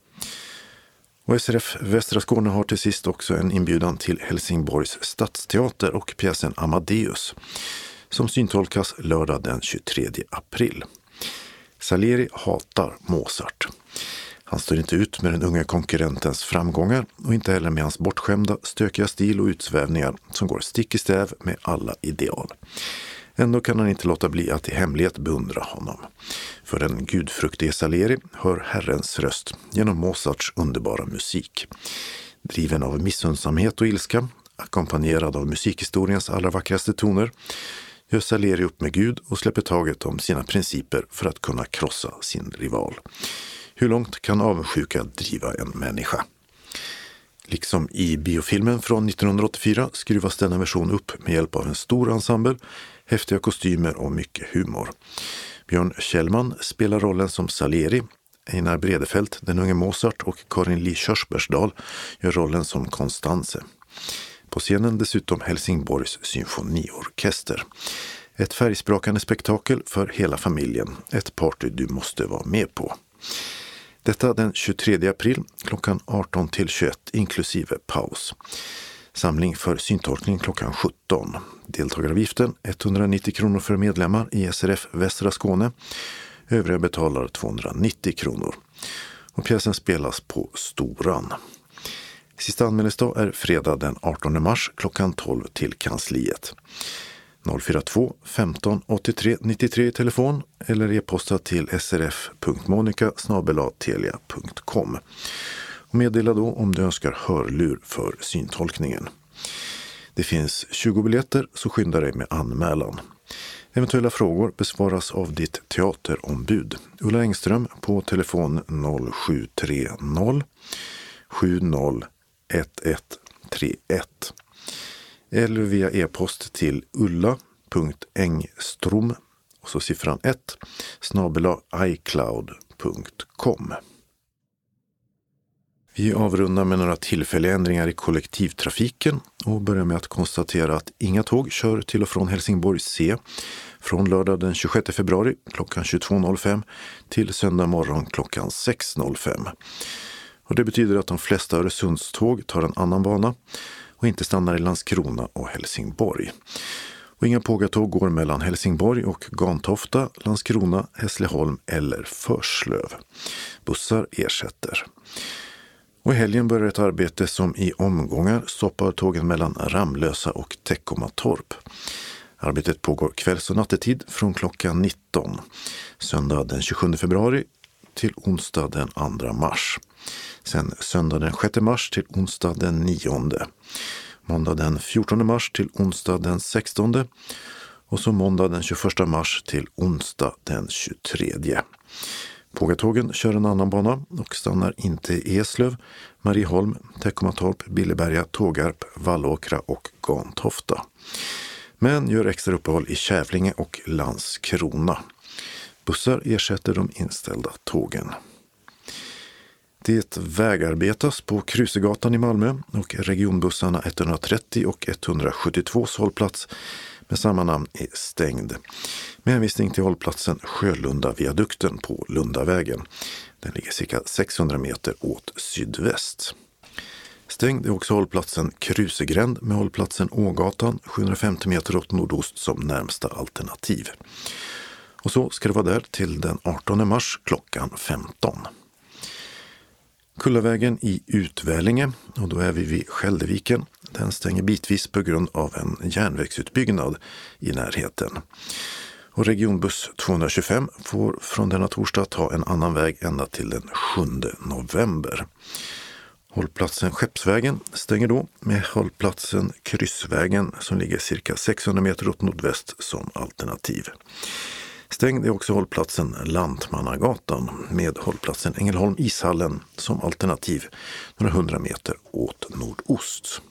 Och SRF Västra Skåne har till sist också en inbjudan till Helsingborgs stadsteater och pjäsen Amadeus som syntolkas lördag den 23 april. Salieri hatar Mozart. Han står inte ut med den unga konkurrentens framgångar och inte heller med hans bortskämda, stökiga stil och utsvävningar som går stick i stäv med alla ideal. Ändå kan han inte låta bli att i hemlighet beundra honom. För den gudfruktige Salieri hör Herrens röst genom Mozarts underbara musik. Driven av missundsamhet och ilska, ackompanjerad av musikhistoriens allra vackraste toner, gör Salieri upp med Gud och släpper taget om sina principer för att kunna krossa sin rival. Hur långt kan avundsjuka driva en människa? Liksom i biofilmen från 1984 skruvas denna version upp med hjälp av en stor ensemble, häftiga kostymer och mycket humor. Björn Kjellman spelar rollen som Salieri, Einar Bredefelt, den unge Mozart och Karin Li Körsbärsdal gör rollen som Konstanze. På scenen dessutom Helsingborgs symfoniorkester. Ett färgsprakande spektakel för hela familjen, ett party du måste vara med på. Detta den 23 april klockan 18 till 21 inklusive paus. Samling för syntolkning klockan 17. Deltagaravgiften 190 kronor för medlemmar i SRF Västra Skåne. Övriga betalar 290 kronor. Och pjäsen spelas på Storan. Sista anmälningsdag är fredag den 18 mars klockan 12 till kansliet. 042 15 83 93 i telefon eller e-posta till srf.monica@telia.com. Och meddela då om du önskar hörlur för syntolkningen. Det finns 20 biljetter så skynda dig med anmälan. Eventuella frågor besvaras av ditt teaterombud Ulla Engström på telefon 0730 70 1131 eller via e-post till ulla.engstrom och så siffran 1 @icloud.com. Vi avrundar med några tillfälliga ändringar i kollektivtrafiken och börjar med att konstatera att inga tåg kör till och från Helsingborg C från lördag den 26 februari klockan 22.05 till söndag morgon klockan 6.05. Och det betyder att de flesta Öresundståg tar en annan bana och inte stannar i Landskrona och Helsingborg. Och inga pågatåg går mellan Helsingborg och Gantofta, Landskrona, Hässleholm eller Förslöv. Bussar ersätter. Och i helgen börjar ett arbete som i omgångar stoppar tågen mellan Ramlösa och Teckomatorp. Arbetet pågår kvälls- och nattetid från klockan 19. Söndag den 27 februari till onsdag den 2 mars. Sen söndag den 6 mars till onsdag den 9. Måndag den 14 mars till onsdag den 16. Och så måndag den 21 mars till onsdag den 23. Pågatågen kör en annan bana och stannar inte i Eslöv, Marieholm, Teckomatorp, Billeberga, Tågarp, Vallåkra och Gantofta. Men gör extra uppehåll i Kävlinge och Landskrona. Bussar ersätter de inställda tågen. Det vägarbetas på Krusegatan i Malmö och regionbussarna 130 och 172 hållplats med samma namn är stängd. Med hänvisning till hållplatsen Sjölunda-viadukten på Lundavägen. Den ligger cirka 600 meter åt sydväst. Stängd är också hållplatsen Krusegränd med hållplatsen Ågatan 750 meter åt nordost som närmsta alternativ. Och så ska det vara där till den 18 mars klockan 15. Kullavägen i Utvälinge, och då är vi vid Skäldeviken, den stänger bitvis på grund av en järnvägsutbyggnad i närheten. Och regionbuss 225 får från denna torsdag ta en annan väg ända till den 7 november. Hållplatsen Skeppsvägen stänger då med hållplatsen Kryssvägen som ligger cirka 600 meter åt nordväst som alternativ. Stängd är också hållplatsen Lantmannagatan med hållplatsen Ängelholm-Ishallen som alternativ några 100 meter åt nordost.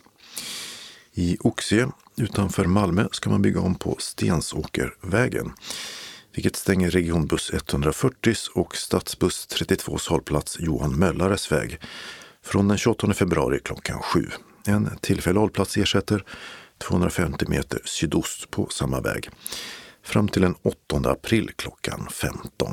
I Oxie utanför Malmö ska man bygga om på Stensåkervägen, vilket stänger regionbuss 140 och stadsbuss 32 hållplats Johan Möllares väg från den 28 februari klockan 7. En tillfällig hållplats ersätter 250 meter sydost på samma väg fram till den 8 april klockan 15.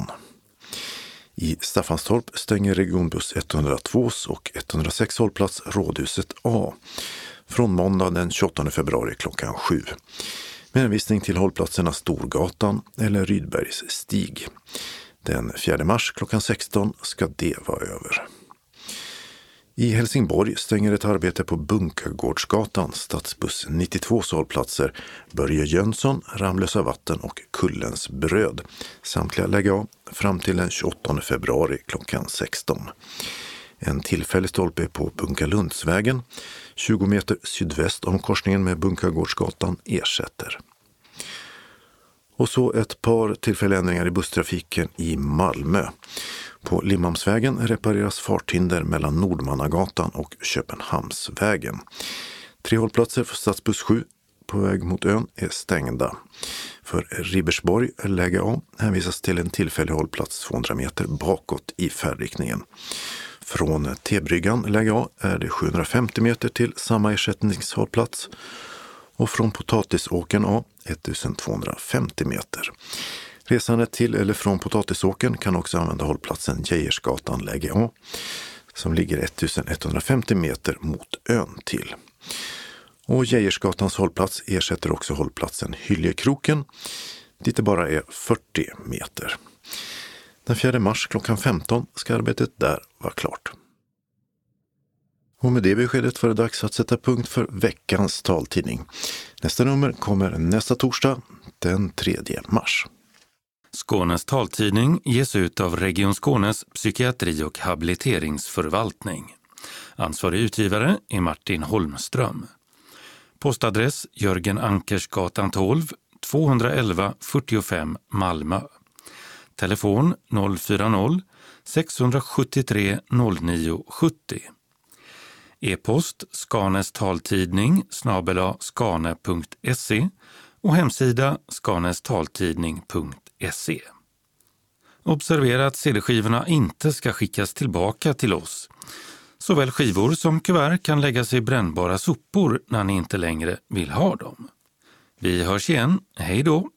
I Staffanstorp stänger regionbuss 102 och 106 hållplats Rådhuset A från måndag den 28 februari klockan 7. Med hänvisning till hållplatserna Storgatan eller Rydbergs stig. Den 4 mars klockan 16 ska det vara över. I Helsingborg stänger ett arbete på Bunkargårdsgatan stadsbuss 92 hållplatser Börje Jönsson, Ramlösa vatten och Kullens bröd. Samtliga lägga av fram till den 28 februari klockan 16. En tillfällig stolpe på Bunkarlundsvägen 20 meter sydväst om korsningen med Bunkargårdsgatan ersätter. Och så ett par tillfälliga ändringar i busstrafiken i Malmö. På Limhamnsvägen repareras farthinder mellan Nordmannagatan och Köpenhamnsvägen. 3 hållplatser för stadsbuss 7 på väg mot ön är stängda. För Ribersborg läge A hänvisas till en tillfällig hållplats 200 meter bakåt i färdriktningen. Från T-bryggan läge A är det 750 meter till samma ersättningshållplats och från Potatisåkern A 1250 meter. Resande till eller från Potatisåkern kan också använda hållplatsen Geijersgatan läge A som ligger 1150 meter mot ön till. Och Geijersgatans hållplats ersätter också hållplatsen Hyljekroken dit det bara är 40 meter. Den 4 mars klockan 15 ska arbetet där vara klart. Och med det beskedet var det dags att sätta punkt för veckans taltidning. Nästa nummer kommer nästa torsdag den 3 mars. Skånes taltidning ges ut av Region Skånes psykiatri- och habiliteringsförvaltning. Ansvarig utgivare är Martin Holmström. Postadress Jörgen Ankersgatan 12, 211 45 Malmö. Telefon 040-673 0970. E-post skanestaltidning@skane.se och hemsida skanestaltidning.se. Observera att CD-skivorna inte ska skickas tillbaka till oss. Såväl skivor som kuvert kan läggas i brännbara sopor när ni inte längre vill ha dem. Vi hörs igen, hej då!